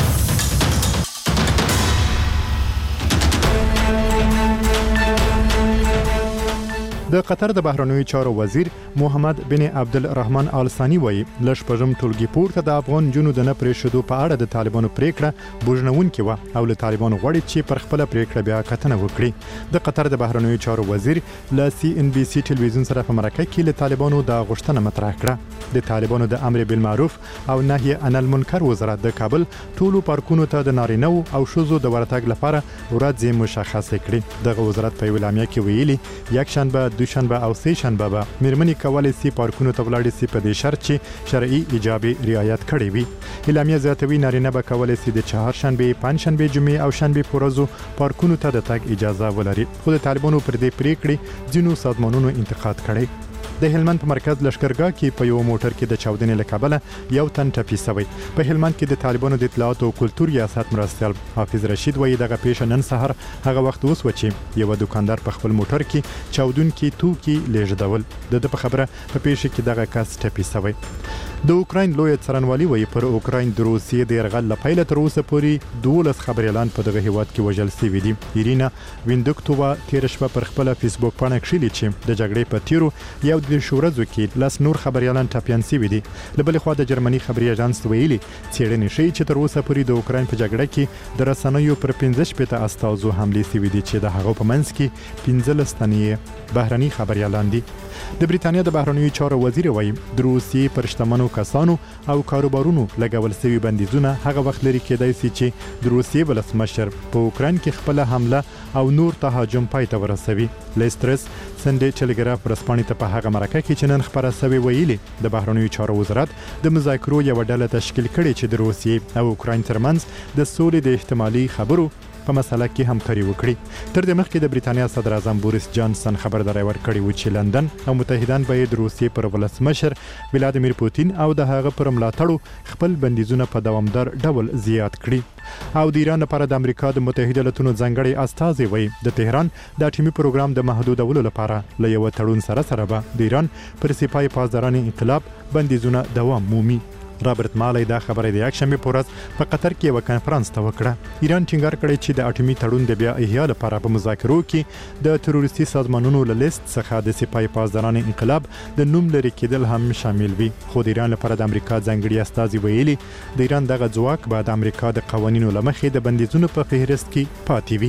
د قطر د بهرنیو چارو وزیر محمد بن عبدالرحمن آل ثانی وایي لږ پژم ټولګي پورته د افغان جنو د نه پرېښودو په اړه د طالبانو پریکړه بوجنونکې و او له طالبانو غواړي چې پر خپل پریکړه بیا کتنه وکړي د قطر د بهرنیو چارو وزیر له CNBC ټلویزیون سره په مرکه کې له طالبانو د غوښتنه مطرح کړه د طالبانو د امر بالمعروف او نهي عن المنکر وزارت د کابل ټولو پارکونو ته د نارینه او ښځو د ورتګ لپاره ورځې مشخصه کړې دغه وزارت په اعلامیه کې ویلي یکشنبه دوشنبه او سه شنبه به مېرمنې کولای شي پارکونو ته ولاړ شي په دې شرط چې شرعي ایجابي رعایت کړي وي اعلامیه زیاتوي نارینه به کولای شي د چهارشنبه پنځشنبه جمعې او شنبه په ورځو پارکونو ته د تګ اجازه ولري خو د طالبانو پر دې پریکړې ځینو سازمانونو انتقاد کړي د هلمند په مرکز لشکرګاه کې په یو موټر کې د چاودنې له کبله یو تن ټپي شوی په هلمند کې د طالبانو د اطلاعات او کلتور ریاست مرستیال حافظ رشید وایي دغه پیښه نن سحر هغه وخت وسو چې یو دکاندار په خپل موټر کې چاودونکي توکي لیږدول د په خبره په پیښه کې دغه کس ټپي شوی د اوکراین لوی څارنوالي وایي پر اوکراین د روسیې د یرغل لپاره تر اوسه پورې 12 خبريالان په دغه هیواد کې وژل شوي دي ایرینا ویندوکتووا تیر شپه پر خپل فیسبوک باندې کړی چې د جګړې په تیرو یو د شورزو کې لاس نور خبريالان ټاپیان شوي دي له بل خوا د جرمني خبري اژانس ویلي څېړنې ښيي چې تر اوسه پورې د اوکراین په جګړه کې د رسنیو پر 15 استازو حمله شوي دي چې د هغو په منځ کې 15 تنې بهرني خبريالان دي د بریتانیا د بهرنیو چارو وزیر وایي د روسیې پر شتمنو کسانو او کاروبارونو لګول شوی بندیزونه هغه وخت لري کېدای شي چې د روسیې ولسمشر په اوکراین کې خپل حمله او نور تهاجم پای ته ورسوي لیسترس سنډي ټلګراف ورسپانې ته په هغه مرکه کې چې نن خبره شوی ویلي د بهرنیو چارو وزارت د مذاکرو یو ډله تشکیل کړي چې د روسیې او اوکراین ترمنځ د سولې د احتمالي خبرو په مسله کې همکاري وکړي تر دې مخکې د بریتانیا صدر اعظم بوریس جانسن خبرداري ورکړې و چې لندن او متحدان به د روسیې پر ولسمشر ولادیمیر پوتین او د هغه پر ملاتړو خپل بندیزونه په دوامدار ډول زیات کړي او د ایران لپاره د امریکا د متحده ایالاتونو ځانګړي استازي وایي د تهران د اټومي پروګرام د محدودولو لپاره له یو تړون سره به د ایران پر سپای پاسدارانو انقلاب بندیزونه دوام مومي رابرټ مالی دا خبره د یکشنبه په ورځ په قطر کې یو کانفرنس ته وکړه ایران ټینګار کړی چې د اټومي تړون د بیا احیا لپاره په مذاکرو کې د تروریستي سازمانونو له لیست څخه د سپای پاسدارانو انقلاب د نوم لري کېدل هم شامل وي خو د ایران لپاره د امریکا ځانګړي استازي ویلي د ایران دغه ځواک به د امریکا د قوانینو لمخې د بندیزونو په فهرست کې پاتې وي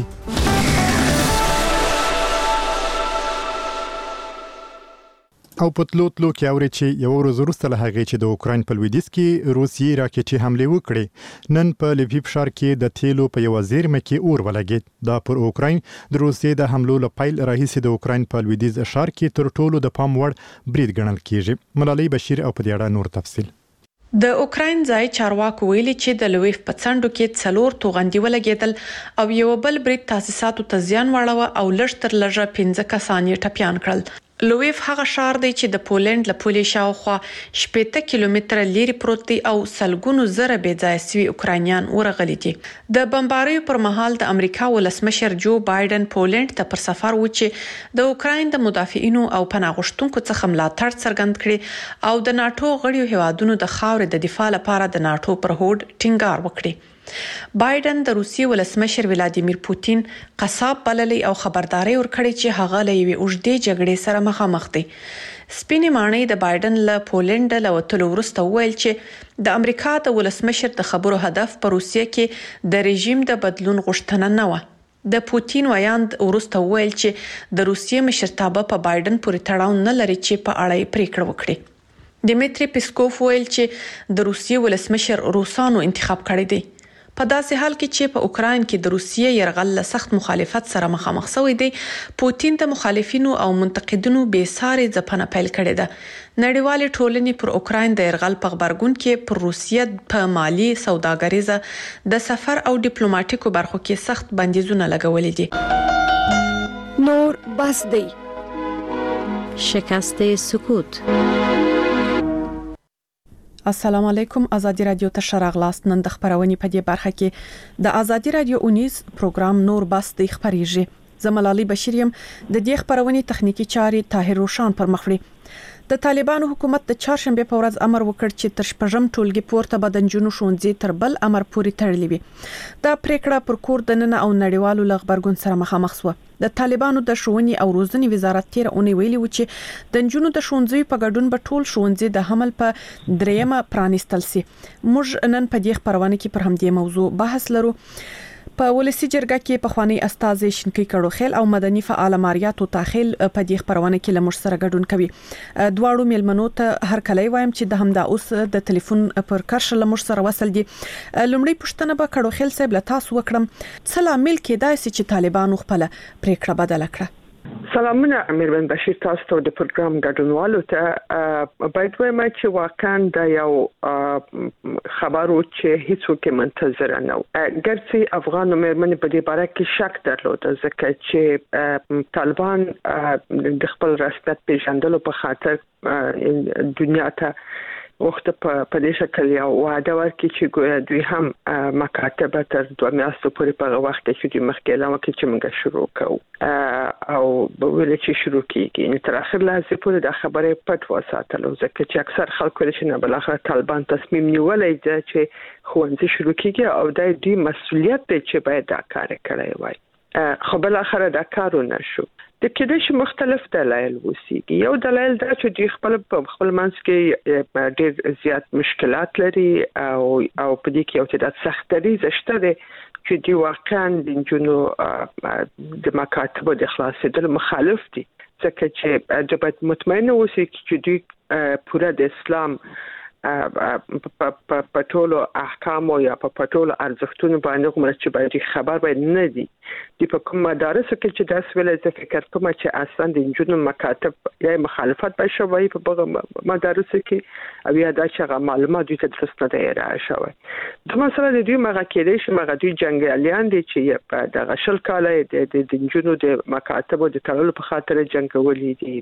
او په تلو کې اوري چې یو ورځ وروسته له هغې چې د اوکراین په لویدیځ کې روسیې راکټي حمله وکړي نن په لویف ښار کې د تیلو په یو زیرمه کې اور ولګید دا پر اوکراین د روسیې د حملو له پیل راهیسې د اوکراین په لویدیځ ښار کې تر ټولو د پام وړ برید ګڼل کیږي ملالۍ بشیر او په دې اړه نور تفصیل د اوکراین ځای چارواکو ویلي چې د لویف په څنډو کې 4 توغندي ولګیدل او یو بل برید تاسیساتو ته زیان واړوه او لږ تر لږه 15 کسان یې ټپيان کړل لویف هغه ښار دی چې د پولند له پولې شاوخوا 80 کیلومتره لري پروت دی او سلګونو زره بې ځای سوي اوکراینیان ورغلي دي د بمباریو پر مهال د امریکا ولسمشر جو بایدن پولند ته پر سفر و چې د اوکراین د مدافعینو او پناه غوښتونکو څخه ملاتړ څرګند کړي او د ناتو غړیو هیوادونو د خاورې د دفاع لپاره د ناتو پر هوډ ټینګار وکړي بایدن د روسیې ولسمشر ولادیمیر پوتین قصاب بللی او خبرداري ورکړي چې هغه له یوې اوږدې جګړې سره مخامخ دي سپینې ماڼۍ د بایدن له پولند له وټلو وروسته ویل چې د امریکا د ولسمشر د خبرو هدف په روسیې کې د رژیم د بدلون غوښتنه نه و د پوتین ویاند وروسته ویل چې د روسیې مشرتابه په بایدن پورې تړاو نه لري چې په اړه پریکړه وکړي دیمیتری پیسکوف ویل چې د روسیې ولسمشر روسانو انتخاب کړی دی. په داسې حال کې چې په اوکراین کې د روسیې يرغل له سخت مخالفت سره مخامخ شوی دی، پوتین د مخالفینو او منتقدینو بې ساري ځپنه پیل کړې ده. نړیوال ټولنې پر اوکراین د يرغل په خبرګون کې پر روسیې په مالی، سوداګریزه، د سفر او ډیپلوماټیکو برخو کې سخت بندیزونه لګولې دي. نور بس دی. شکست سکوت. السلام علیکم. آزادی رادیو ته شراغلاست. نن د خبرونې په دې برخه کې د آزادی رادیو اونیز پروګرام نور بس د خبريږي. زملالي بشیر يم. د دې خبرونې تخنیکی چاري طاهر روشان پر مخ وړي. د طالبانو حکومت د چهارشنبه په ورځ امر وکړ چې تر شپږم ټولګي پورته بدنجونو ښوونځي تر بل امر پورې تړلې وي. دا پریکړه پر کور دننه او نړیوالو لغبرګون سره مخامخ شو. د طالبانو د ښوونې او روزنې وزارت تیر اونۍ ویلي و چې د نجونو د ښوونځي په ګډون به ټول ښوونځي د حمل په دریمه پرانیستل سي. موږ نن په دې خبرونه کې پر همدې موضوع بحث لرو. په ولسی جرګه کې په خواني استاد شینکی کړو خیل او مدني فعال ماریاتو تاخیل په دې خبرونه کې لمر سره ګډون کوي. دواړو میلمنو ته هر کله وایم چې د همدا اوس د ټلیفون پر کرش لمر سره وصل دي. لومړی پوښتنه به کړو خیل صاحب له تاسو وکړم. سلام مل کې دای چې طالبانو خپل پریکړه بدل کړه. سلامونه امیربن بشیر، تاسو ته د پروګرام ګډونوالو ته باید وایم چې واقعا دا یو خبرو چې هیڅوک منتظر نه و. ګرځي افغان مېرمنې په دې باره کې شک درلود ځکه چې طالبان د خپل رسمیت پیژندلو په خاطر دنیا ته وخت په دې شکل یو وعده ورکړي چې دوی هم مکاتب تر 2 میاشتو پورې په وخت کې چې مخکې اعلان وکړي چې موږ شروع کوو او ویل چې شروع کیږي. تر اخر لحظه پورې د خبرې پټ وساتلو ځکه چې اکثر خلکو لري چې بل اخر طالبان تصمیم نیولای دي چې ښوونځي شروع کیږي او د دې مسؤلیت دی چې باید دا کار کړی وای. خو بل اخر دا کارونه شو. د کېدې مختلف دلایل وسیږي. یو دلایل دا چې دوی خپل منځ کې ډېر زیات مشکلات لري او په دې کې یو تعداد سختري زشته دي چې دوی واقعا د جنو د مکاتب د خلاصېدل مخالف دي ځکه چې د باید مطمئن اوسئ چې دوی پوره د اسلام په ټولو احکام او یا په ټولو ارزښتونو باندې کوم چې باید خبر باید نه دي. د په کوم مدارس کې چې داس ویل ځکه فکر کوم چې اصلا د جنونو مکاتب یا مخالفت به شوی په مدارس کې او یا دا چې معلومات دوی ته څه نه دی شوی. د مثلا د دوی مغه کېدې چې مغه دوی جنگیالیان دي چې په دغه شل کال د جنونو د مکاتب او د تړلو په خاطر جنگولې دي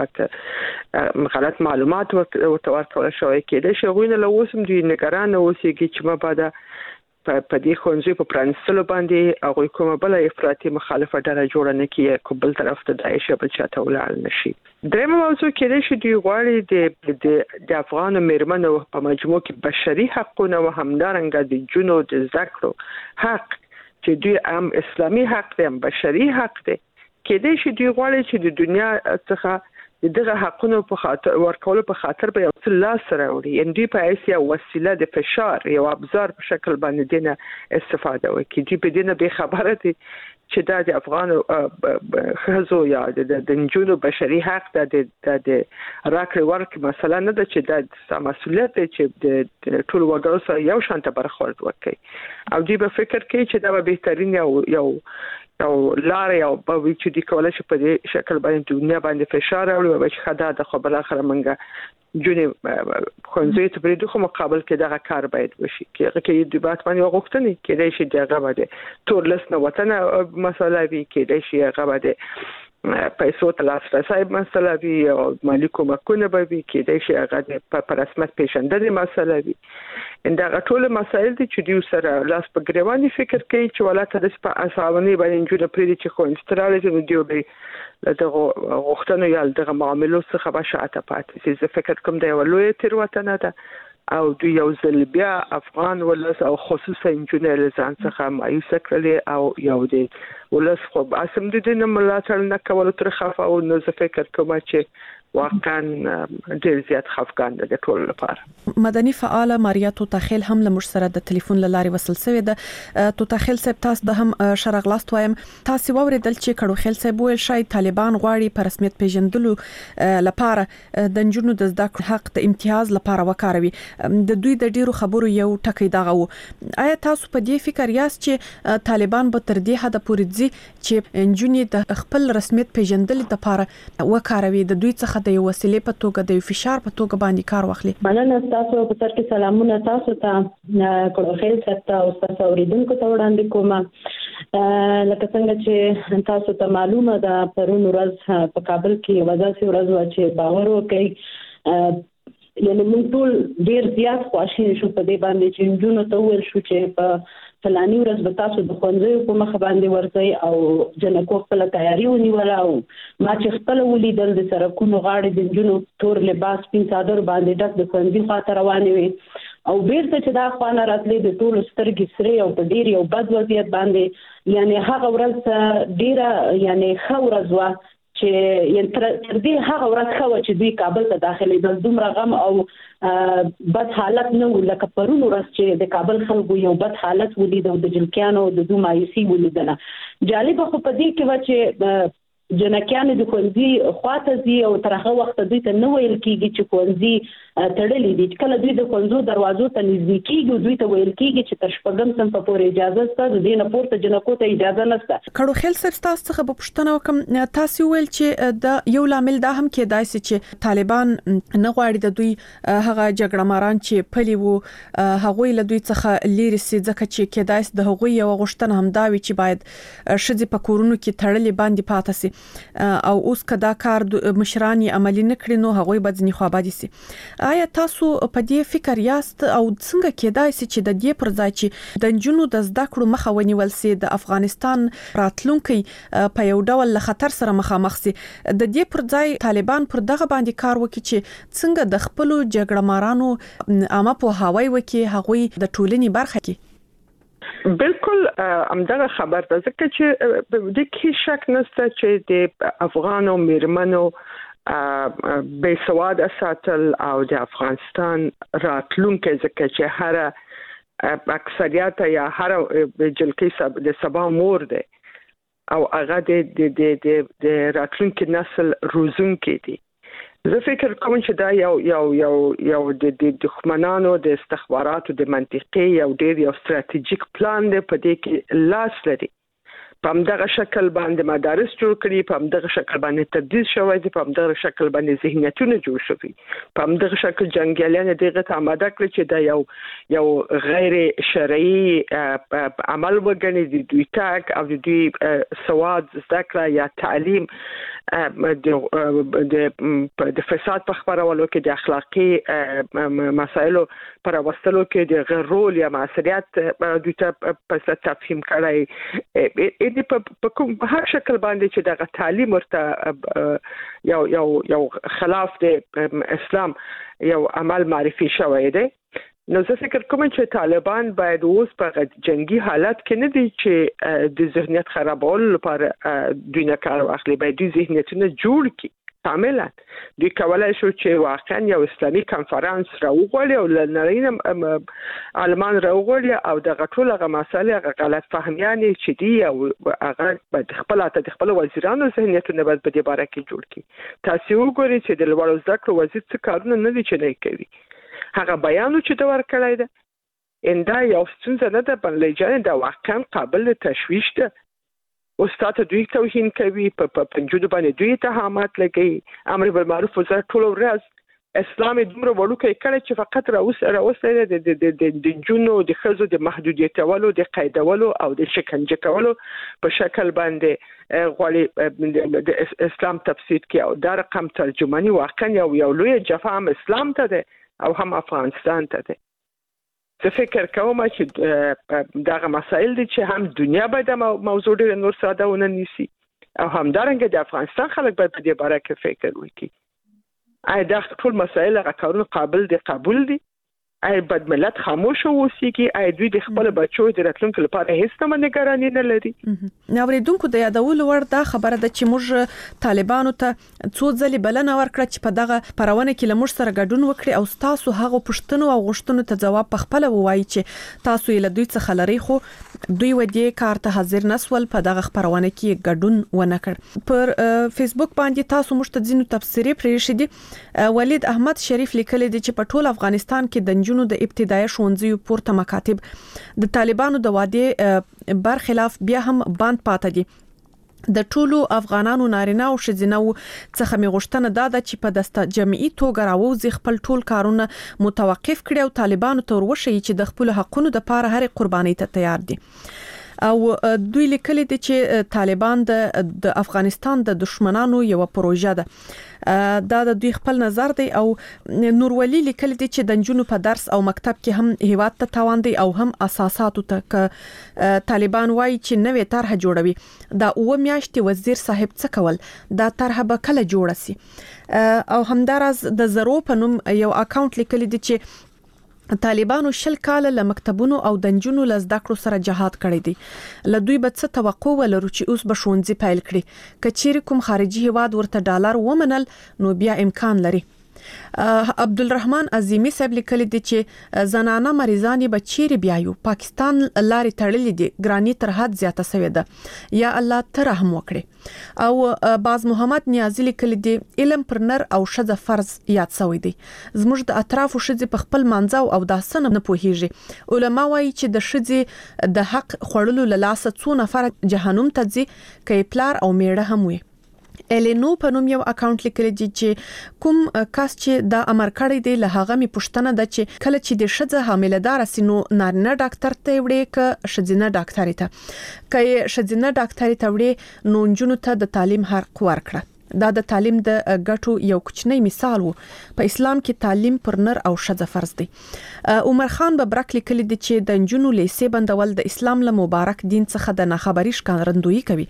او غلط معلومات ورته شوی کې شغوینه لوسم دی نگران اوسېږي چې ما بعد په دې ښوونځي په پرانستلو باندې هغوی کومه بله افراطي مخالفه ډله جوړه نه کړي که بل طرف ته داعش بل چاته ولاړ نه شي. درېیمه موضوع کېدای شي دوی غواړي د افغانو مېرمنو په مجموع کې بشري حقونه او همدارنګه د نجونو د زده کړو حق چې دوی هم اسلامي حق دی هم بشري حق دی. کېدای شي دوی غواړي چې د دنیا څخه دغه حقونو په خاطر ورکول په خاطر به یو څه لاس راوړي. ان دوی په ایسیا وسیله د فشار یو ابزار په شکل باندې دینه استفاده وکړي. دوی په دینه به خبره دي چې دا د افغان خزو یا د نجونو بشري حق د راکړې ورکړې مسله نه ده چې د مسؤلیت دی چې د ټول وګړو سره یو شانته برخورد وکړي او دوی به فکر کوي چې دا به بهترین یو لارې او په چې د کولای شي په دې شکل باندې دنیا باندې فشار راوړي او چې خدا د خو بل اخر منګه جونې خونځې ته پرې دوه مقابل کې دغه کار باید وشي کې د بات باندې غوښتنې کېدای شي دغه باندې تور لس نه وطن مسله وی کېدای شي هغه باندې پیسو تلاسرسي مسله وی او مالی کومکونه به وی کېدای شي هغه په رسمیت پیژندنې مسله وی. دا ټول مسایل دي چې دوی سره لاس په ګریوان فکر کوي چې ولاته د اساونی باندې جوړ پرې چې خو انستراله دی به دغه غوښتنه یا دغه معاملو څخه به شاته پاتې زه فکر کوم دا یو لوی تیر وطن ده او دوی یو ځل بیا افغان ولس او خصوصا انجنیر ځان څخه مایوس کړل او یو دی ولس خو اسم د دې نه ملاتړ نه کول تر خفه او نو زه فکر کوم چې واقعا ډیر زیات خفقان د ټول لپاره. مدني فعال ماریا توتاخیل هم له مشر د ټلیفون لارې وصل شوې ده. توتاخیل صاحب تاسو د هم شرغلاست وایم تاسو ووریدل چې کړو خیل صاحب ویل شاید طالبان غواړي په رسمیت پیژندلو لپاره د جنونو د زده کړو حق د امتیاز لپاره وکاروي. د دوی د ډیرو خبرو یو ټکی دغه وو. آیا تاسو په دې فکر یاست چې طالبان به تر دې حد پورې ځي چې انجونی د خپل رسمیت پیژندل لپاره وکاروي د دوی څخه د وسیلې په توګه د فشار په توګه باندې کار واخلي؟ مننه تاسو په سر کې سلامونه تاسو ته کړو خیل ته او تاسو اوریدونکو ته وړاندې کوم. لکه څنګه چې تاسو ته معلومه ده پرون ورځ په کابل کې وځي ورځ و چې باور وکړي یعنی موږ ټول ډیر زیات خوشاله شو په دې باندې چې جنونو ته ویل شو چې په فلاني ورځ به تاسو د خوندې په مخ باندې ورځي او جنکو خپل تیاری ونیوله او ما چې خپل ولیدل د سرکونو غاړې د جنونو تور لباس پین صادر باندې ډک د خوندې خاطر روانې وي او بیرته چې دا خوانه راتلې د ټول سترګې سره او په ډیر یو بد وضعیت باندې یعنی هغه ورځ ډیره یعنی خورز وا چې تر دې هغه ورځ خو چې دوی کابل ته داخلي د دومره غم او بد حالت نه ولکه پرون ورځ چې د کابل خلکو یو بد حالت ولید او د جلکیانو د دوه مایوسي ولیدله. جالب خو په دې کې و چې جنکیان د خوندې خواته زی او تر هغه وخت دوی ته نه ویل کیږي چې خوندې تړلې دي. کله دوی د خوندو دروازو ته نږدې کیږي دوی ته ویل کیږي چې تر شپږم سم په پورې اجازه شته د دې نه پورته جنکو ته اجازه نشته. کړو خیل صاحب تاسو څخه په پوښتنه وکم تاسو ویل چې د یو لامل دا هم کېدای شي چې طالبان نه غواړي د دوی هغه جګړه ماران چې پلي وو هغه له دوی څخه لري سي ځکه چې کېدای شي د هغه یو غوښتنه هم دا وي چې باید شذ په کورونو کې تړلې باندې پاتې سي او اوس کدا کار مشرانی عملی نکړي نو هغه به ځنی خو آبادی سي. آیا تاسو په دې فکر یاست او څنګه کېدای شي چې د دې پر ځای چې د جنونو د زده کړو مخه ونیول سي د افغانستان راتلونکي په یو ډول له خطر سره مخامخ سي د دې پر ځای طالبان پر دغه باندې کار وکړي چې څنګه د خپل جګړه مارانو عامه په هواي وکړي هغه د ټولنې برخه کې؟ بالکل همدغه خبر ده ځکه چې د کې شک نشته چې د افغانو میرمنو بې سواده ساتل او د افغانستان راتلونکي ځکه چې هر اکثریت یا هر جلکې د سبا مور ده او هغه د راتلونکي نسل روزونکي دي. زه فکر کوم چې دا یو د دښمنانو د استخباراتو د منطقي یو ډیر یو ستراتیژیک پلان دی په دې کې لاس لري. په همدغه شکل باندې مدارس جوړ کړي په همدغه شکل باندې تدریس شوی دی په همدغه شکل باندې ذهنیتونه جوړ شوي په همدغه شکل جنگیالان دغه ته آماده کړی چې دا یو غیر شرعي عمل وګڼي د دوی تاک او د دوی سواد زده کړه یا تعلیم د فساد په خبرولو کې د اخلاقی مسایلو پر واستلو کې د غیر رول یا مسؤلیت دوی ته په تفهیم کړی په کوم هر شکل باندې چې دغه تعلیم ورته یو خلاف د اسلام یو عمل معرفي شوی دی. نو زه فکر کوم چې طالبان باید اوس په جنگي حالت کې نه دي چې د ذهنیت خرابولو لپاره دوی نه کار واخلي باید دوی ذهنیتونه جوړ کړي کاملا. دوی کولای شو چې واقعا یو اسلامي کنفرانس راوغوړي او لنرین عالمان راوغوړي او د غټولغه مسالې غلط فهمیان چې دی او هغه د خپل وزیرانو ذهنیتونه باید په دې باره کې جوړ کړي. تاسو وګورئ چې د لوړو زده کړو وزیر څه کارونه نه دي چې نه کوي. هغه بیان چې دا ورکړی ده انده یو څنګه نه ده بلې جان دا واقعا قابل تشویش ده. استاد دوی توهین کوي په پنځو باندې دوی اتهامات لګي امر بالمعروف وزارت ټول ورځ اسلام دومره وړوکی کړي چې فقط راوس د جنونو د خزو د محدودیتولو د قیدولو او د شکنجه کولو په شکل باندې غوړي د اسلام تفسیر کوي او دا رقم ترجمانی واقعا یو لوی جفا هم اسلام ته ده او هم افغانستان ته ده. زه فکر کوم چې دغه مسائل دي چې هم دنیا باید موضوع ډېر نور ساده ونه نیسي او همدارنګه د افغانستان خلک باید په دې باره کې فکر وکړي. دا ټول مسائل هغه کارونه قابل دي قبول دي آی بد ملت خاموش اوسېږي، آی دوی د خپل بچو د راتلونکو لپاره هیڅ هم نگرانی نه لري. اوریدونکو د یادولو وړ دا خبره ده چې موږ طالبانو ته څو ځلې بلنه ورکړه چې په دغه پرونه کې لمر سره ګډون وکړي او تاسو هغه پښتنو او غوښتنو ته جواب په خپل ووایي چې تاسو یې له دوی څخه لري، خو دوی ودی کار ته حاضر نسول په دغه خبرونه کې ګډون ونه کړ. پر فیسبوک باندې تاسو موږ ته ځینو تفسیری پرېښې دي. ولید احمد شریف لیکلی دی چې په ټول افغانستان کې د نجونو د ابتدایي ښوونځیو پورته مکاتب د طالبانو د وعده برخلاف بیا هم بند پاتې دي. د ټولو افغانانو نارینه او ښځینه څخه می غوښتنه ده چې په دسته جمعي توګه راوځي خپل ټول کارونه متوقف کړي او طالبانو ته ورشي چې د خپل حقونو د لپاره هر قرباني ته تیار دي. او دوی لیکلي دي چې طالبان د افغانستان د دشمنانو یو پروژه ده. دا د دوی خپل نظر دی. او نورولي لیکلي دي چې د نجونو په درس او مکتب کې هم هیواد ته تاوان دی او هم اساساتو ته طالبان وایي چې نوې طرح جوړوي. دا 9 میاشتې وزیر صاحب څه کول، دا طرح به کله جوړ شي. او همدارس د زرو په نوم یو اکاونټ لیکلي دي چې طالبانو 20 کال له مکتبونو او د نجونو له زده کړو سره جهاد کړی دی. له دوی به څه توقع ولرو چې اوس به ښوونځي پیل کړي؟ کچېر کوم خارجي هیواد ورته ډالر ومنل نو بیا امکان لري. عبدالرحمن عظیمی صاحب لیکلی دی چې زنانه مریضان به چیرې بیایو، پاکستان لارې تړلې دي، ګرانی تر حد زیاته شوې ده، یا الله ته رحم وکړي. او باز محمد نیازی لیکلی دی علم پر نر او ښځه فرض یاد شوی دی. زموږ د اطرافو ښځې په خپل مانځو او داسن نه پوهیږي. علما وایي چې د ښځې د حق خړلو له لاسه څو نفر جهنم ته ځي، کې پلار او میړه هم وي. الینو په نوم یو اکاونټ لیکلی دی چې کوم کس چې دا امر کړی دی له هغه می پوښتنه ده چې کله چې د ښځه حامله دار سينو نارینه ډاکټر ته وړي ک ښځینه ډاکټر ته کې ښځینه ډاکټر ته وړي نو نجونو ته د تعلیم حق ورکړه. دا د تعلیم د ګټو یو کوچنی مثال وو. په اسلام کې تعلیم پر نر او ښځه فرض دی. عمر خان ببرک لیکلی دی چې د نجونو لیسې بندول د اسلام له مبارک دین څخه د ناخبري ښکارندویي کوي.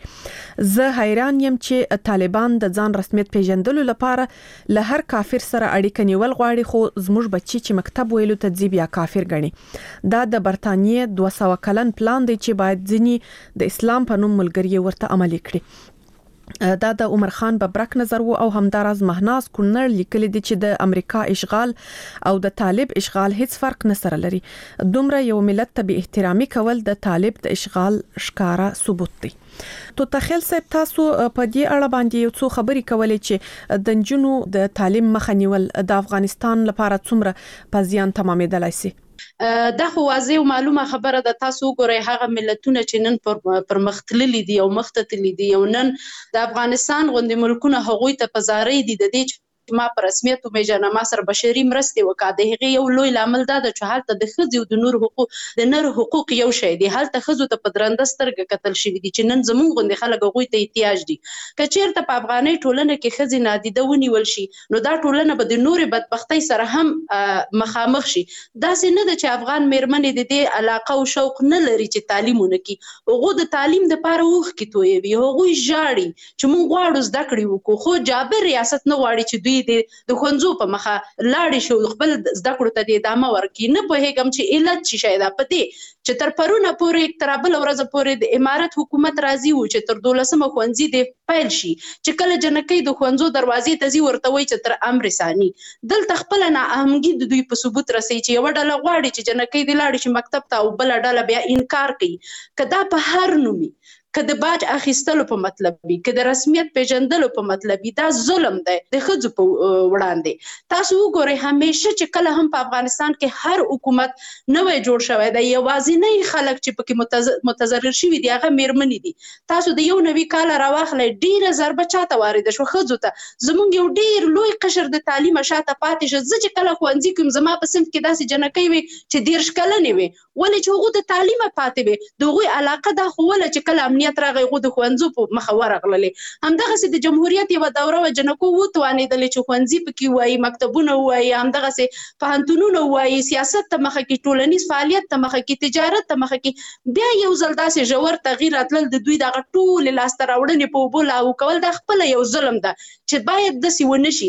زه حیران یم چې طالبان د ځان رسمیت پیژندلو لپاره له هر کافر سره اړیکه نیول غواړي، خو زموږ بچي چې مکتب ویلو ته ځي بیا کافر ګڼي. دا د برتانیې 200 کلن پلان دی چې باید ځینی د اسلام په نوم ملګری ورته عملي کړي. دا د عمر خان ببرک نظر وو. او همدارز مهناز کونر لیکلی دی چې د امریکا اشغال او د طالب اشغال هیڅ فرق نه سره لري. دومره یو ملت ته به احترامي کول د طالب د اشغال ښکارا ثبوت دی. تو تخیل صاحب تاسو په دې اړه باندې یو څو خبرې کولې چې د نجونو د تعلیم مخه نیول د افغانستان لپاره څومره په زیان تمامېدلای شي؟ دا خو واضح او معلومه خبره ده. تاسو ګورئ هغه ملتونه چې نن پر مختللي دي او مختتلي دي، او نن د افغانستان غوندي ملکونه هغوی ته پزاري دي د دې ما پر رسمیت او میجنه ما سره بشري مرستې وکړه. هغه یو لوی لامل ده چې حالت د خځې او د نور حقوق د نر حقوق یو شی دی. حالت خځو ته په درنده سترګه کتل شوی دي چې نن زموږ غوندي خلک غوي ته احتیاج دي. کچیرته په افغاني ټولنه کې خځې نادیده ونیول شي نو دا ټولنه به د نور بدبختی سره هم مخامخ شي. دا څه نه ده چې افغان میرمنې د دې علاقه او شوق نه لري چې تعلیم ونکړي. هغه د تعلیم د لپاره وخت کې توي هغه ژاړي چې موږ غواړو زده کړې وکړو، خو جابر ریاست نه غواړي چې دوی د خونځو په مخه لاړې شو خپل زده کړو ته د ادامه ورکړي. نه پوهېږم چې علت څه شی ده په دې چې تر پرونه پورې تر بل ورځ پورې د امارت حکومت راضي وو چې تر 12مه ښوونځي د پیل شي، چې کله جنکۍ د ښوونځو دروازې ته ځي ورته وایي چې تر امر ثاني. دلته خپل نه اهمګي د دوی په ثبوت رسي چې یو ډله غواړي چې جنکۍ د لاړې شي مکتب ته او بل ډله بیا انکار کوي. کدا په هر نومي که د باج اخیستلو په مطلب وي، که د رسمیت پیژندلو په مطلب وي، دا ظلم دی د ښځو په وړاندې. تاسو وګورئ همیشه چې کله هم په افغانستان کې هر حکومت نوی جوړ شوی دی، یوازینی خلک چې پکې متضرر شوي دي هغه میرمنې دي. تاسو د یو نوي کال راواخلئ ډیره ضربه چاته وارده شو؟ ښځو ته. زموږ یو ډیر لوی قشر د تعلیمه شاته پاتې شه. زه چې کله ښوونځي کوم زما په صنف کې داسې جنکۍ وي چې 13 کلنې وي، ولې چې هغوی د تعلیمه پاتې وي. د هغوی علاقه دا خو وله چې کله راغی غو د ښوونځو په مخه ورغللې. همدغسې د جمهوریت یوه دوره وه جنکو وتوانېدلې چې ښوونځي پکې ووایي، مکتبونه ووایي، همدغسې پوهنتونونه ووایي، سیاست ته مخه کړي، ټولنیز فعالیت ته مخه کړي، تجارت ته مخه کړي. بیا یو ځل داسې ژور تغییر راتلل د دوی دغه ټولې لاسته راوړنې په اوبو لاهو کول دا خپله یو ظلم ده چې باید داسې ونه شي.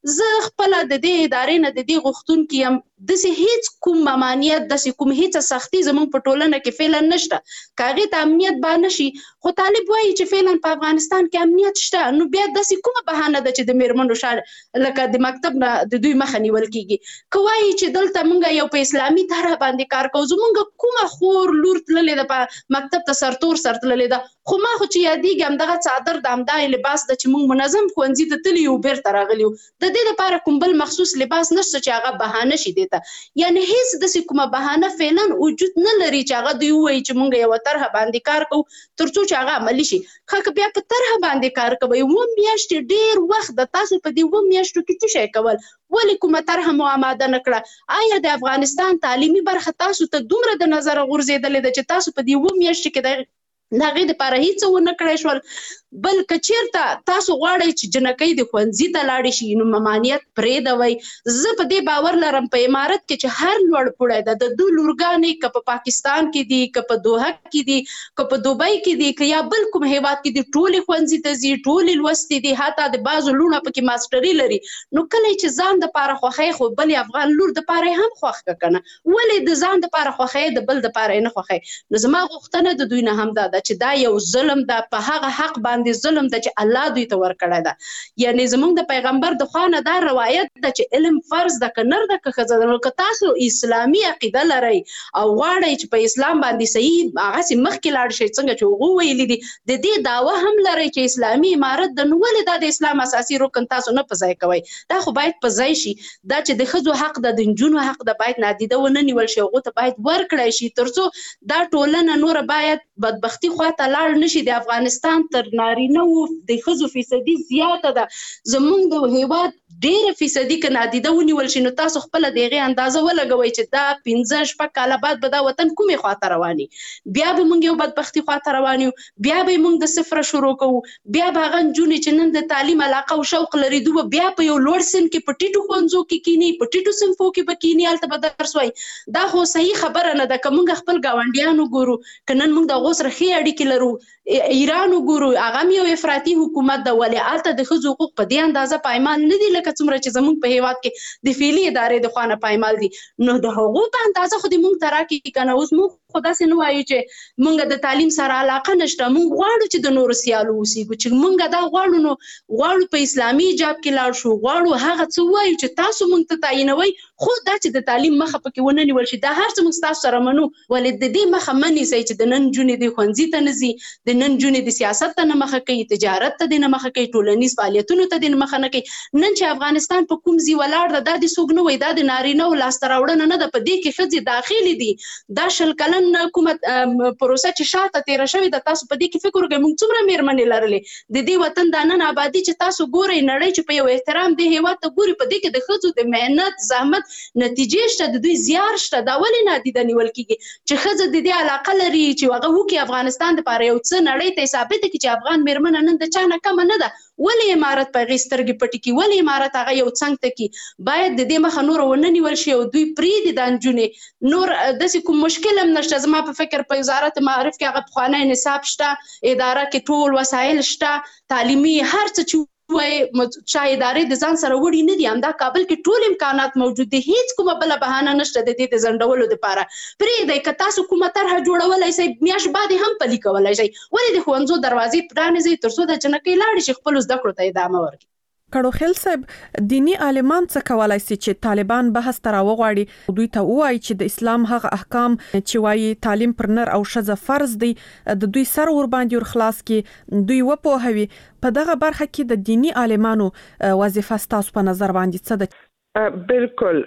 زه خپل د دې ادارې نه د دې غوښتونکي یم داسې هیڅ کوم ممانعت داسې کوم هیڅ سختي زموږ په ټولنه کې فعلا نشته که هغې ته امنیت به نشي خو طالب وایي چې فعلا په افغانستان کې امنیت شته نو بیا داسې کومه بهانه ده چې د میرمنو لکه د مکتب نه د دوی مخه نیول کیږي که وایي چې دلته موږ یو په اسلامي طرح باندې کار کوو زموږ کومه خور لور تللې ده په مکتب ته سرتور سر تللې ده خو ما خو چې یادېږي همدغه څادر د همدغه لباس ده چې موږ منظم ښوونځي ته تللي یو بیرته راغلي یو د دې لپاره کوم بل مخصوص لباس نشته چې هغه بهانه شي دې ته یعنې هیڅ داسې کومه بهانه فعلا وجود نه لري چې هغه دوی ووایي چې موږ یوه طرحه باندې کار کوو تر څو چې هغه عملي شي ښه که بیا په طرحه باندې کار کوئ 7 میاشتې ډېر وخت د تاسو په دې 7 میاشتو کې څه شی کول ولې کومه طرحه مو آماده نه کړه آیا د افغانستان تعلیمي برخه تاسو ته دومره د نظره غورځېدلې ده چې تاسو په دې 7 میاشتو کې د هغې دپاره هېڅ ونه کړی شول بل که چېرته تاسو غواړئ چې جنکۍ د ښوونځي ته لاړې شي نو ممانعت پرېږدوئ زه په دې باور لرم په امارت کې چې هر لوړ پوړی ده د دوی لورګانې که په پاکستان کې دي که په دوحه کې دي که په دوبۍ کې دي که یا بل کوم هیواد کې دي ټولې ښوونځي ته ځي ټولې لوستې دي حتی د بعضو لوڼه پکې ماسټري لري نو کله چې ځان دپاره خوښوي خو بلې افغان لور دپاره یې هم خوښ که که نه ولې د ځان دپاره خوښوي د بل دپاره یې نه خوښوي نو زما غوښتنه د دوی نه هم دا ده چې دا یو ظلم ده په هغه حق باندې ظلم ده چې الله دوی ته ورکړی ده یعنې زموږ د پیغمبر د خوا نه دا روایت ده چې علم فرض ده که نر ده که ښځه ده نو که تاسو اسلامي عقیده لرئ او غواړئ چې په اسلام باندې صحیح هغسې مخکې لاړ شئ څنګه چې هغو ویلي دي د دې دعوه هم لرئ چې اسلامي امارت ده نو ولې دا د اسلام اساسي رکن تاسو نه په ځای کوئ دا خو باید په ځای شي دا چې د ښځو حق ده د نجونو حق ده باید نادیده ونه نیول شي هغو ته باید ورکړی شي تر څو دا ټولنه نوره باید بدبختي خواته لاړ نشي د افغانستان تر نارینه و د ښځو فیصدي زیاته ده زموږ د هیواد ډېره فیصدي که نادیده ونیول شي نو تاسو خپله د هغې اندازه ولګوئ چې دا 15-16 کاله بعد به دا وطن کومې خواته روان بیا به موږ یو بدبختي خواته روان یو بیا به موږ د صفره شروع کوو بیا به هغه نجونې چې نن د تعلیم علاقه او شوق لري دوی به بیا په یو لوړ سن کې په ټیټو ښوونځو کې کینی په ټیټو صنفو کې به کینی هلته به درس وایي دا خو صحیح خبره نه ده که موږ خپل ګاونډیان وګورو که نن موږ د هغو سره ښې اړیکې لرو ایران وګورو هغه هم یو افراطي حکومت ده ولې هلته د ښځو حقوق په دې اندازه پایمال نه دي لکه څومره چې زموږ په هیواد کې د فعلي ادارې د خوا نه پایمال دي نو د هغو په اندازه خو دې موږ ته راکړي که نه اوس موږ خو داسې نه وایو چې موږ د تعلیم سره علاقه نشته موږ غواړو چې د نورو سیالو اوسېږو چې موږ دا غواړو نو غواړو په اسلامي حجاب کې لاړ شو غواړو هغه څه ووایو چې تاسو موږ ته تعینوئ خو دا چې د تعلیم مخه پکې ونه نیول شي دا هر څه موږ ستاسو سره منو ولې د دې مخه مه نیسئ چې د نن نجونې دې ښوونځي ته نه ځي د نن نجونې د سیاست ته نه مخه کوي تجارت ته دې نه مخه کوي ټولنیز فعالیتونو ته دې نه مخه نه کوي نن چې افغانستان په کوم ځای ولاړ ده دا دې څوک نه وایي دا د نارینهو لاسته راوړنه نه ده په دې کې ښځې داخلي دي دا 20 کلن کومه پروسه چې شاته تېره شوې ده تاسو په دې کې فکر وکړئ موږ څومره مېرمنې لرلې د دې وطن دا نن آبادي چې تاسو ګورئ نړۍ چې په یو احترام دې هېواد ته ګوري په دې کې د ښځو د مهنت زحمت نتیجې شته د دوی زیار شته دا ولې نادیده نیول کېږي چې ښځه د دې علاقه لري چې هغه وکړي افغانستان دپاره یو څه نړۍ ته یې ثابته کړي چې افغان مېرمنه نن د چا نه کمه نه ده ولې امارت په هغې سترګې پټې کړي ولې امارت هغه یو څنګ ته کړي باید د دې مخه نوره ونه نیول شي او دوی پرېږدي دا نجونې نور داسې کوم مشکل هم نشته زما په فکر په وزارت معارف کې هغه پخوانی نصاب شته اداره کې ټول وسایل شته تعلیمي هر څه چې وایي چا ادارې د ځان سره وړي نه دي همدا کابل کې ټول امکانات موجود دي هیڅ کومه بله بهانه نشته د دې د ځنډولو دپاره پرېږدئ که تاسو کومه طرحه جوړولی شئ میاشت بعد یې هم پلي کولی شئ ولې د ښوونځو دروازې پرانیزئ تر څو د جنکۍ لاړې شي خپلو زده کړو ته ادامه ورکړي کړوخیل صاحب دینی عالمان څه کولای شي چې طالبان بحث ته راوغواړي دوی ته ووایي چې د اسلام هغه احکام چې وایي تعلیم پر نر او ښځه فرض دی د دوی سر ور باندې ور خلاص کړي دوی وپوهوي په دغه برخه کې د دینی عالمانو وظیفه ستاسو په نظر باندې څه ده بالکل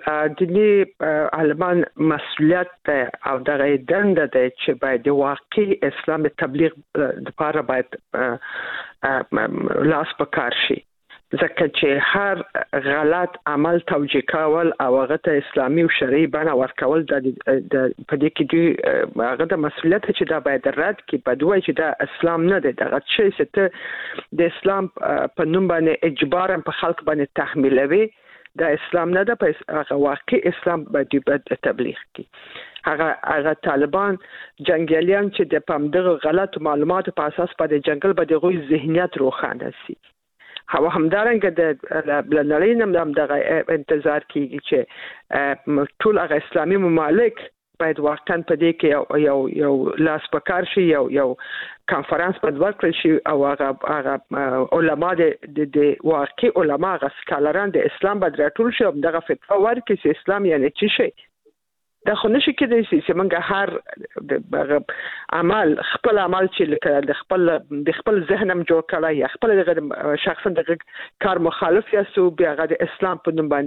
دینی عالمان مسئولیت او دغه دنده ده چې باید واقعي اسلام تبلیغ لپاره باید لاس په کار شي ځکه چې هر غلط عمل توجیه کول او هغه ته اسلامي او شرعي بڼه ورکول د په دې کې دوی هغه د مسؤلیت چې دا باید رد کړي په دوی چې دا اسلام نه دی دغه شی چې ته د اسلام په نوم باندې اجبارا په خلک باندې تحمیلوي دا اسلام نه ده په هغه واقعي اسلام باید تبلیغ کړي هغه طالبان جنگیالیان چې د پامدغه غلط معلوماتو په اساس په د جنگل باندې غوي ذهنیت روښانه سي هو همدارنګه د نړۍ نم دغه انتظار کیږي چې ټول هغه اسلامي ممالک باید واقعا په دې کې یو لاس پکار شي یو کانفرنس په ورکړل شي او هغه علما د واقعي علما غ سکالران د اسلام باید راټول شي او دغه فتوا ورکړي چې اسلام یعنی څه شي. دا خو نشي کېدای چې موږ هر عمل خپل عمل چې د خپل ذهنم جوړ کړای یا خپل شخصا د کار مخالف یا سو بیا د اسلام په نوم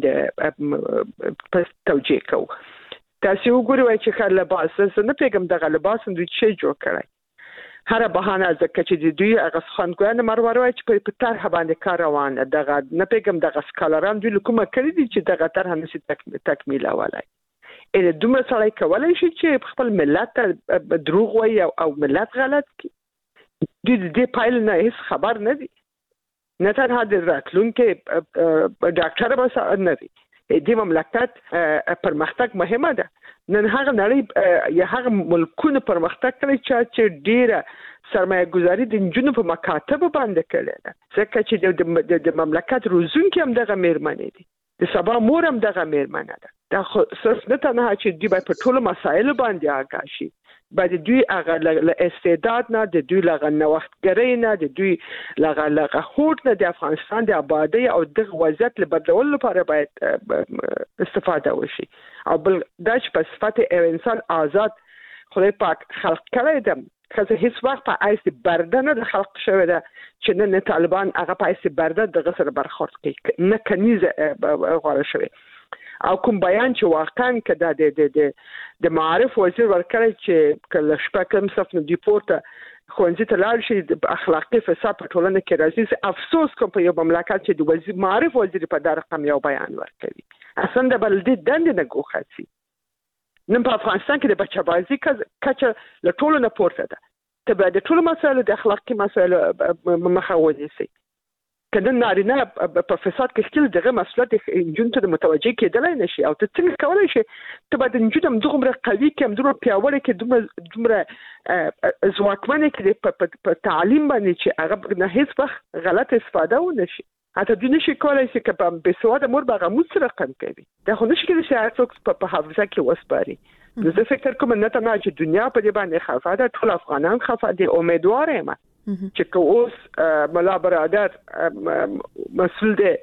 باندې توجیه کوو. تاسو وګورئ چې خل لباس نه پیغام دغه لباس دوی چې جوړ کړای هر بهانه ځکه چې دوی هغه خانګوان مروروي چې په تر باندې کار روان دغه نه پیغام دغه سکالران دوی کومه کړی دي چې دغه تر هنسي تکمیل اولای اې دومره سړی کولای شي چې خپل ملت ته دروغ وایي او ملت غلط کړي د پایل نه هیڅ خبر نه دي نه تنها د راتلونکي ډاکټر به نه دي د مملکت پرمختګ مهمه ده. نن هغه نړۍ یا هغه ملکونو پرمختګ کوي چې ډیره سرمایه گذاري د جنونو په مکاتب باندې کړي ده ځکه چې د مملکت روزونکي هم دغه میرمنې دي د سبا مور هم دغه میرمنه ده. دا خو صرف نه تنها چې دوی په ټولو مسایلو باندې آگاه شي باید دوی هغه استعداد نه د دوی لغه نوښتګرۍ نه د دوی لغه هوډ نه د افغانستان د آبادی او د وضعیت له بدلولو لپاره باید استفاده وشي او بل دا چې په صفت انسان آزاد خدای پاک خلق کړی ده خو هیڅ وخت په ایسي بردنه د خلق شوی ده چې نه طالبان هغه په ایسي برده د غسر برخورد کوي نه کنيزه غوړه شوی او کوم بیان چې واقعا کده د معارف وزیر ورکړی چې کله شپږم صف نه دی پورته خوندې ته لاړ شي د اخلاقي فساد په ټولنه کې راځي. افسوس کوم په یو مملکت چې د وزیر معارف وزیر په دغه رقم یو بیان ورکړي اصلا د بلدي دند نه ګوخاتي. نن په افغانستان کې د بچبازي کچه له ټولو نه پورته ده ته به د ټولو مسایلو د اخلاقي مسایلو مخاوځي سي کله نارینه په فساد کې خپل دغه مسلط جون ته متوجه کېدلای نشي او ته څنګه کولای شي ته به د جون دومره قوي کې دومره پیاوړی کې دومره ځواکمنه کې په تعلیم باندې چې هغه نه هیڅ وخت غلط استفاده ونه شي حتی دوی نشي کولای شي چې په بسواده مور به غموت سره رقم کوي دا خو نشي کېدای چې هر په حافظه کې وسپاري. زه فکر کوم نه ته چې دنیا په دې باندې خفه ده ټول افغانان خفه دي امیدوار یم چې اوس ملا برادر مسئول دی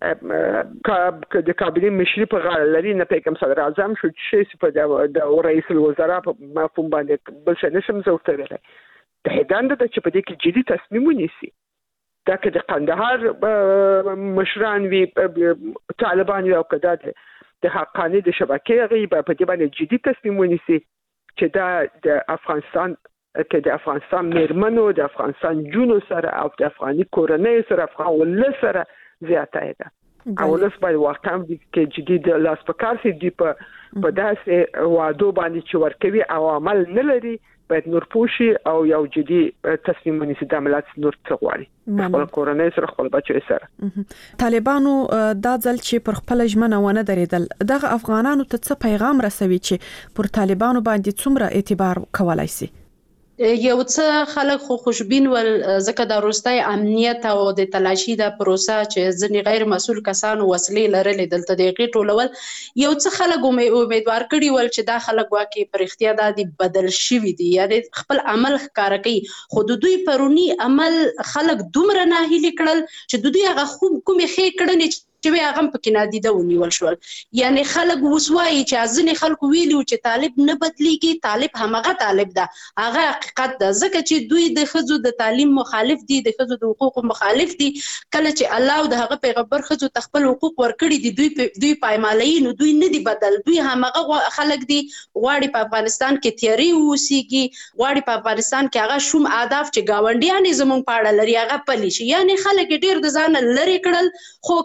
د کابینې مشري په غاړه لري نه پیغام صدر اعظم شو چې په د رئیس الوزرا په مفهوم باندې بل څه نشم زوته ویلای د هداند د چې په دې کې جدي تصمیم ونیسي دا که د قندهار مشران وی طالبان یو کده د حقانی د شبکې غي په دې باندې جدي تصمیم ونیسي چې دا د افغانستان کې د افغانستان میرمنو د افغانستان جنونو سره او د افغاني کورنۍ سره افغان ول سره زیاته ده او لاس باید واقعا کې جدي د لاس پکار سي دی په داسې وادو باندې چې ورکوي او عمل نه لري باید نور پوشي او یو جدي تصمیم ونیسي د عملیات نور څغوالي خپل کورنۍ سره خپل بچو سره. طالبانو دا ځل چې پر خپل ژمنه ونه درېدل دغه افغانانو ته څه پیغام رسوي چې پر طالبانو باندې څومره اعتبار کولای شي؟ یو څه خلک خو خوشبین ول ځکه د روستای امنیت او د تلاشي د پروسه چې ځنی غیر مسؤل کسانو وسلې لرلې دلته د ټولول یو څه خلک امیدوار کړي ول چې دا خلک واکې پر اختیار د بدل شوی دي یعنی خپل عمل ښکار کوي خو د دوی پرونی عمل خلک دومره ناهیلي کړل چې د دوی هغه کومې خې کړنې چې هغه پکې نادیده ونیول شول یعنی خلک وسوایي چې ځنې خلک ویلو چې طالب نه بدلیږي طالب همغه طالب ده هغه حقیقت ده ځکه چې دوی د خزو د تعلیم مخالف دي د خزو د حقوق مخالف دي کله چې الله او د هغه پیغمبر خزو تخپل حقوق ورکړي دي دوی پایمالي نو دوی نه دي بدل دوی همغه خلک دي غواړي په افغانستان کې تیاری وسیږي غواړي په افغانستان کې هغه شوم اهداف چې گاونډیان زمون پاړه لري هغه پلي شي یعنی خلک ډیر د ځان لري کړل خو دوی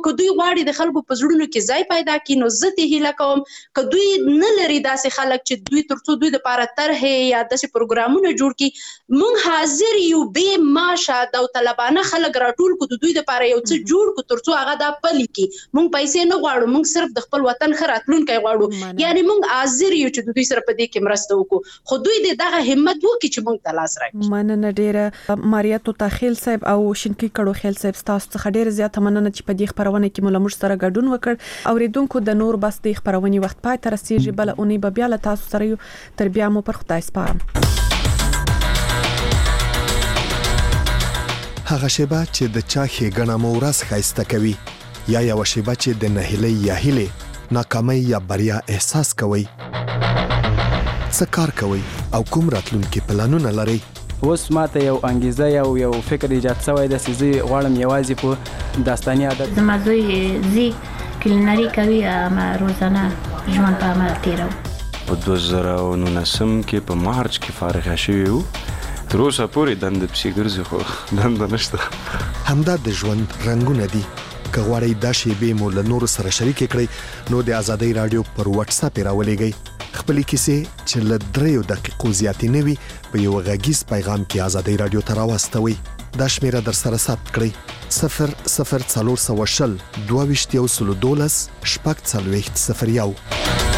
غواړي د خلکو په زړونو کې ځای پیدا کړي نو زه ته هیله کوم ک دوی نه لري داسې خلک چې دوی ترڅو دوی د لپاره طرح یا داسې پروګرامونه جوړ کړي مونږ حاضر یو به معاشه د طالبانه خلک راټول کو دوی د لپاره یو څه جوړ کو ترڅو هغه دا پلي کی مونږ پیسې نه غواړو مونږ صرف د خپل وطن خراتلونکي غواړو یعنی مونږ حاضر یو چې دوی سره په دې کې مرسته وکړو خو دوی دغه همت وکړي چې مونږ ته لاس راکړي مننه ډیره ماریا توتا خیل صاحب او شینکی کړو خیل صاحب تاسو څخه ډیره زیاته مننه چې په دې خبرونه کې مو لمر سره ګډون وکړ اوریدونکو د نور بس د خبرونې وخت پای ته رسیدي بل اونۍ به بیا له تاسو سره تر بیا مو پر خدای سپارم هغه شیبه چې د چا ښېګڼه مو ورځ ښایسته کوي یا یو شیبه چې د نهیلۍ یا هیلې ناکامۍ یا بریا احساس کوئ څه کار کوئ او کوم راتلونکي پلانونه لرئ اوس ماته یو انګیزه یو فکر ایجاد شوی دی چې زه غواړم یوازې په داستاني عادت زما زوی زی کلینري کوي ما روزانه ژوند په عمل تیرو په 2019 کې په مارچ کې فارغ شوی وو تر اوسه پورې دنده پسې ګرځي خو دنده نشته همدا د ژوند رنګونه دي که غواړئ دا شیبې مو له نورو سره شریکې کړئ نو د ازادۍ راډیو پر واتس اپ راولېږئ خپلې کیسې چې له 3 دقیقو زیاتې نه وي په یو غږیز پیغام کې ازادۍ راډیو ته راواستوئ دا شمیره در سره ثبت کړئ 00420 22 12 001